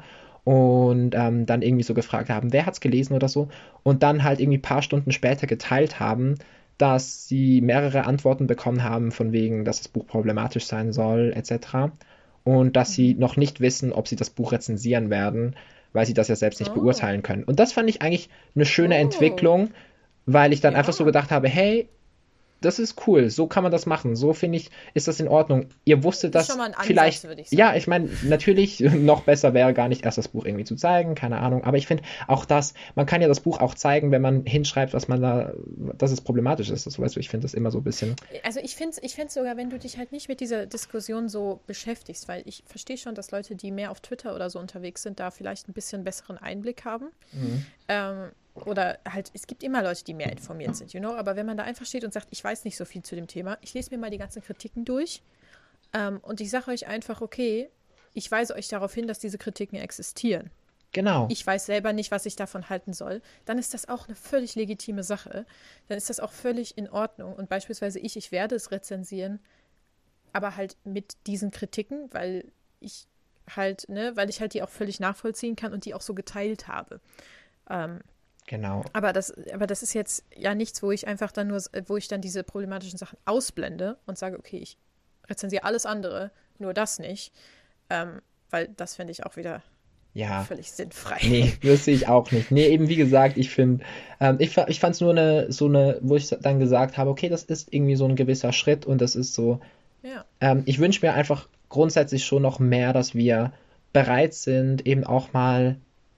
S2: Und ähm, dann irgendwie so gefragt haben, wer hat es gelesen oder so. Und dann halt irgendwie ein paar Stunden später geteilt haben, dass sie mehrere Antworten bekommen haben, von wegen, dass das Buch problematisch sein soll, et cetera. Und dass sie
S1: Mhm.
S2: noch nicht wissen, ob sie das Buch rezensieren werden, weil sie das ja selbst nicht
S1: Oh.
S2: beurteilen können. Und das fand ich eigentlich eine schöne
S1: Oh.
S2: Entwicklung, weil ich dann einfach so
S1: Ja.
S2: gedacht habe, hey, das ist cool, so kann man das machen, so finde ich, ist das in Ordnung. Ihr wusstet
S1: Ist schon
S2: das
S1: mal ein Ansatz,
S2: vielleicht,
S1: würde ich
S2: ja,
S1: sagen.
S2: ich meine, natürlich noch besser wäre gar nicht erst das Buch irgendwie zu zeigen, keine Ahnung, aber ich finde auch das, man kann ja das Buch auch zeigen, wenn man hinschreibt, was man da, dass es problematisch ist, das weißt du, ich finde das immer so ein bisschen,
S1: Also ich finde es ich find's sogar, wenn du dich halt nicht mit dieser Diskussion so beschäftigst, weil ich verstehe schon, dass Leute, die mehr auf Twitter oder so unterwegs sind, da vielleicht ein bisschen besseren Einblick haben.
S2: mhm.
S1: Ähm, oder halt, es gibt immer Leute, die mehr informiert sind, you know? Aber wenn man da einfach steht und sagt, ich weiß nicht so viel zu dem Thema, ich lese mir mal die ganzen Kritiken durch ähm, und ich sage euch einfach, okay, ich weise euch darauf hin, dass diese Kritiken existieren.
S2: Genau,
S1: Ich weiß selber nicht, was ich davon halten soll, dann ist das auch eine völlig legitime Sache. Dann ist das auch völlig in Ordnung. Und beispielsweise ich, ich werde es rezensieren, aber halt mit diesen Kritiken, weil ich halt, ne, weil ich halt die auch völlig nachvollziehen kann und die auch so geteilt habe. Ähm,
S2: genau,
S1: aber das, aber das ist jetzt ja nichts, wo ich einfach dann nur, wo ich dann diese problematischen Sachen ausblende und sage, okay, ich rezensiere alles andere, nur das nicht. Ähm, weil das finde ich auch wieder
S2: ja.
S1: völlig sinnfrei.
S2: Nee, das sehe ich auch nicht. Nee, eben wie gesagt, ich finde, ähm, ich, fa- ich fand es nur eine, so eine, wo ich dann gesagt habe, okay, das ist irgendwie so ein gewisser Schritt und das ist so,
S1: Ja.
S2: ähm, ich wünsche mir einfach grundsätzlich schon noch mehr, dass wir bereit sind, eben auch mal,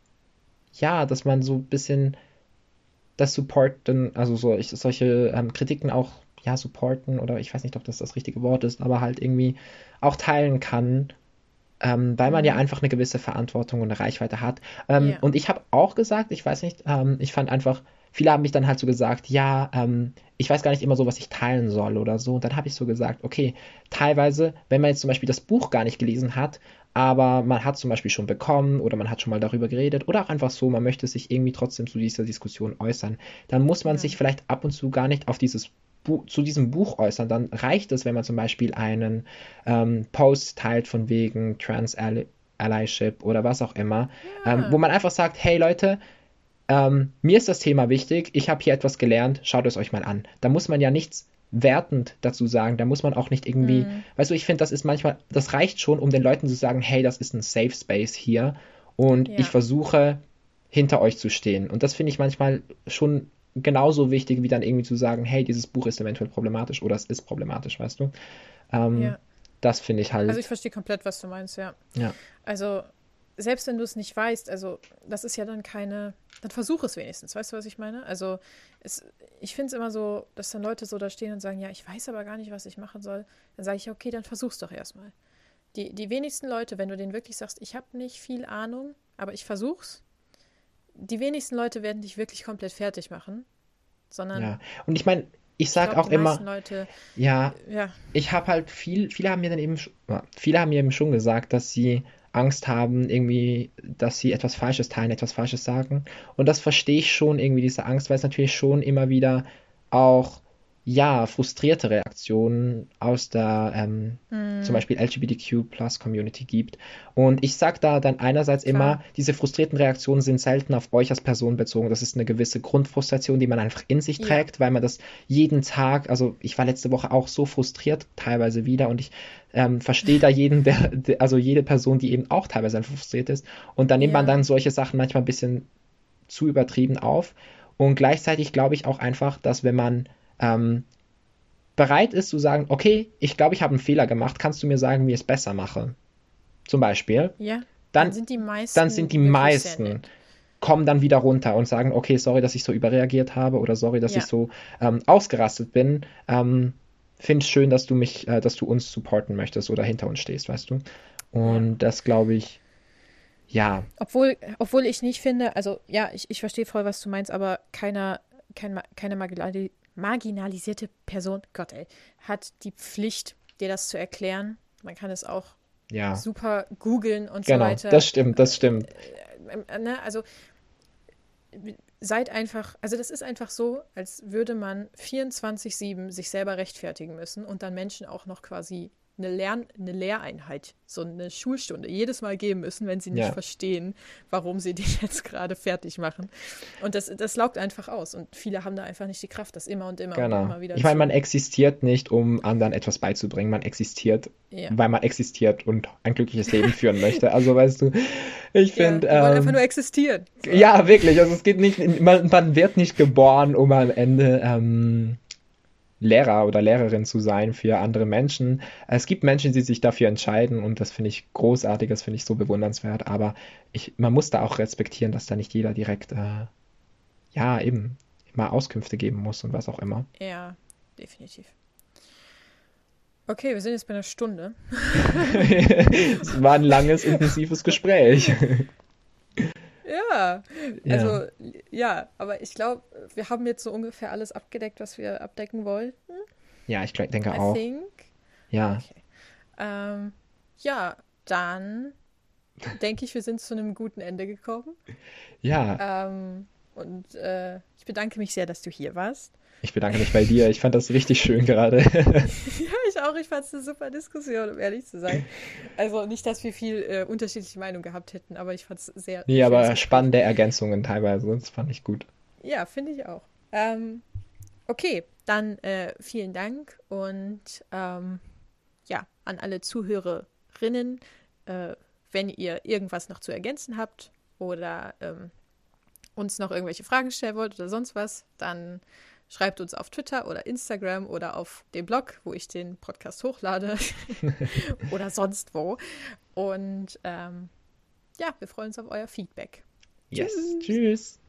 S2: ja, dass man so ein bisschen das supporten, also so, ich, solche ähm, Kritiken auch, ja, supporten oder ich weiß nicht, ob das das richtige Wort ist, aber halt irgendwie auch teilen kann, ähm, weil man ja
S1: Mhm.
S2: einfach eine gewisse Verantwortung und eine Reichweite hat. Ähm,
S1: Ja.
S2: und ich habe auch gesagt, ich weiß nicht, ähm, ich fand einfach, viele haben mich dann halt so gesagt, ja, ähm, ich weiß gar nicht immer so, was ich teilen soll oder so. Und dann habe ich so gesagt, okay, teilweise, wenn man jetzt zum Beispiel das Buch gar nicht gelesen hat, aber man hat zum Beispiel schon bekommen oder man hat schon mal darüber geredet oder auch einfach so, man möchte sich irgendwie trotzdem zu dieser Diskussion äußern, dann muss man
S1: Ja.
S2: sich vielleicht ab und zu gar nicht auf dieses Bu- zu diesem Buch äußern, dann reicht es, wenn man zum Beispiel einen ähm, Post teilt von wegen Trans-Allyship oder was auch immer, ähm, wo
S1: Ja,
S2: man einfach sagt, hey Leute, ähm, mir ist das Thema wichtig, ich habe hier etwas gelernt, schaut es euch mal an. Da muss man ja nichts wertend dazu sagen, da muss man auch nicht irgendwie,
S1: hm,
S2: weißt du, ich finde, das ist manchmal, das reicht schon, um den Leuten zu sagen, hey, das ist ein Safe Space hier und ich
S1: ja,
S2: versuche hinter euch zu stehen. Und das finde ich manchmal schon genauso wichtig, wie dann irgendwie zu sagen, hey, dieses Buch ist eventuell problematisch oder es ist problematisch, weißt du? Ähm,
S1: ja.
S2: das finde ich
S1: Also ich
S2: halt,
S1: verstehe komplett, was du meinst, ja.
S2: ja,
S1: Also selbst wenn du es nicht weißt, also das ist ja dann keine, dann versuch es wenigstens, weißt du, was ich meine? Also es, ich finde es immer so, dass dann Leute so da stehen und sagen, ja, ich weiß aber gar nicht, was ich machen soll. Dann sage ich, okay, dann versuch's doch erstmal. Die, die wenigsten Leute, wenn du denen wirklich sagst, ich habe nicht viel Ahnung, aber ich versuch's, die wenigsten Leute werden dich wirklich komplett fertig machen, sondern
S2: ja. Und ich meine, ich
S1: ich
S2: sage
S1: glaube,
S2: auch
S1: die meisten
S2: immer,
S1: Leute,
S2: ja,
S1: ja,
S2: ich habe halt viel, viele haben mir dann eben, sch- ja, viele haben mir eben schon gesagt, dass sie Angst haben, irgendwie, dass sie etwas Falsches teilen, etwas Falsches sagen. Und das verstehe ich schon irgendwie, diese Angst, weil es natürlich schon immer wieder auch, ja, frustrierte Reaktionen aus der, ähm, zum
S1: hm,
S2: Beispiel L G B T Q-Plus-Community gibt. Und ich sage da dann einerseits
S1: klar,
S2: immer, diese frustrierten Reaktionen sind selten auf euch als Person bezogen. Das ist eine gewisse Grundfrustration, die man einfach in sich
S1: ja,
S2: trägt, weil man das jeden Tag, also ich war letzte Woche auch so frustriert, teilweise wieder, und ich ähm, verstehe da jeden, der, der, also jede Person, die eben auch teilweise einfach frustriert ist. Und dann nimmt man
S1: ja,
S2: dann solche Sachen manchmal ein bisschen zu übertrieben auf. Und gleichzeitig glaube ich auch einfach, dass wenn man ähm, bereit ist zu sagen, okay, ich glaube, ich habe einen Fehler gemacht, kannst du mir sagen, wie ich es besser mache? Zum Beispiel,
S1: ja, dann
S2: dann,
S1: sind die
S2: dann sind die
S1: meisten wirklich sehr
S2: meisten
S1: nett.
S2: kommen dann wieder runter und sagen, okay, sorry, dass ich so überreagiert habe oder sorry, dass ich
S1: Ja,
S2: so ähm, ausgerastet bin. Ähm, Finde schön, dass du mich, äh, dass du uns supporten möchtest oder hinter uns stehst, weißt du?
S1: ja.
S2: Und das glaube ich, ja,
S1: Obwohl, obwohl ich nicht finde, also ja, ich, ich verstehe voll, was du meinst, aber keiner, kein, Ma- keine marginali marginalisierte Person, Gott ey, hat die Pflicht, dir das zu erklären. Man kann es auch
S2: ja,
S1: super googeln und so
S2: genau, das
S1: weiter.
S2: stimmt, das stimmt.
S1: Äh, äh, ne? Also seid einfach, also das ist einfach so, als würde man vierundzwanzig sieben sich selber rechtfertigen müssen und dann Menschen auch noch quasi eine, Lern-, eine Lehreinheit, so eine Schulstunde jedes Mal geben müssen, wenn sie nicht
S2: Ja,
S1: verstehen, warum sie dich jetzt gerade fertig machen. Und das, das laugt einfach aus. Und viele haben da einfach nicht die Kraft, das immer und immer und
S2: genau.
S1: immer wieder
S2: Ich meine, man
S1: zu.
S2: existiert nicht, um anderen etwas beizubringen. Man existiert,
S1: Ja.
S2: weil man existiert und ein glückliches Leben führen möchte. Also, weißt du, ich
S1: Ja,
S2: finde,
S1: wir wollen einfach
S2: ähm,
S1: nur existieren. So.
S2: ja, wirklich. Also es geht nicht, man, man wird nicht geboren, um am Ende ähm, Lehrer oder Lehrerin zu sein für andere Menschen. Es gibt Menschen, die sich dafür entscheiden und das finde ich großartig, das finde ich so bewundernswert. Aber ich, man muss da auch respektieren, dass da nicht jeder direkt, äh, ja, eben mal Auskünfte geben muss und was auch immer.
S1: Ja, definitiv. Okay, wir sind jetzt bei einer Stunde.
S2: Es war ein langes, intensives Gespräch.
S1: Ja,
S2: Ja,
S1: also ja, aber ich glaube, wir haben jetzt so ungefähr alles abgedeckt, was wir abdecken wollten.
S2: ja, ich glaub, denke
S1: I
S2: auch.
S1: think.
S2: Ja,
S1: Okay. Ähm, ja, dann denke ich, wir sind zu einem guten Ende gekommen.
S2: ja,
S1: Ähm, und äh, ich bedanke mich sehr, dass du hier warst.
S2: ich bedanke mich bei dir. Ich fand das richtig schön gerade.
S1: Ja, ich auch. Ich fand es eine super Diskussion, um ehrlich zu sein. Also nicht, dass wir viel äh, unterschiedliche Meinungen gehabt hätten, aber ich fand es sehr
S2: Nee,
S1: schönes
S2: aber
S1: Gespräch.
S2: spannende Ergänzungen teilweise. Das fand ich gut.
S1: Ja, finde ich auch. Ähm, okay, dann äh, vielen Dank und ähm, ja, an alle Zuhörerinnen, äh, wenn ihr irgendwas noch zu ergänzen habt oder ähm, uns noch irgendwelche Fragen stellen wollt oder sonst was, dann schreibt uns auf Twitter oder Instagram oder auf dem Blog, wo ich den Podcast hochlade oder sonst wo. Und ähm, ja, wir freuen uns auf euer Feedback.
S2: Yes.
S1: Tschüss!
S2: Tschüss.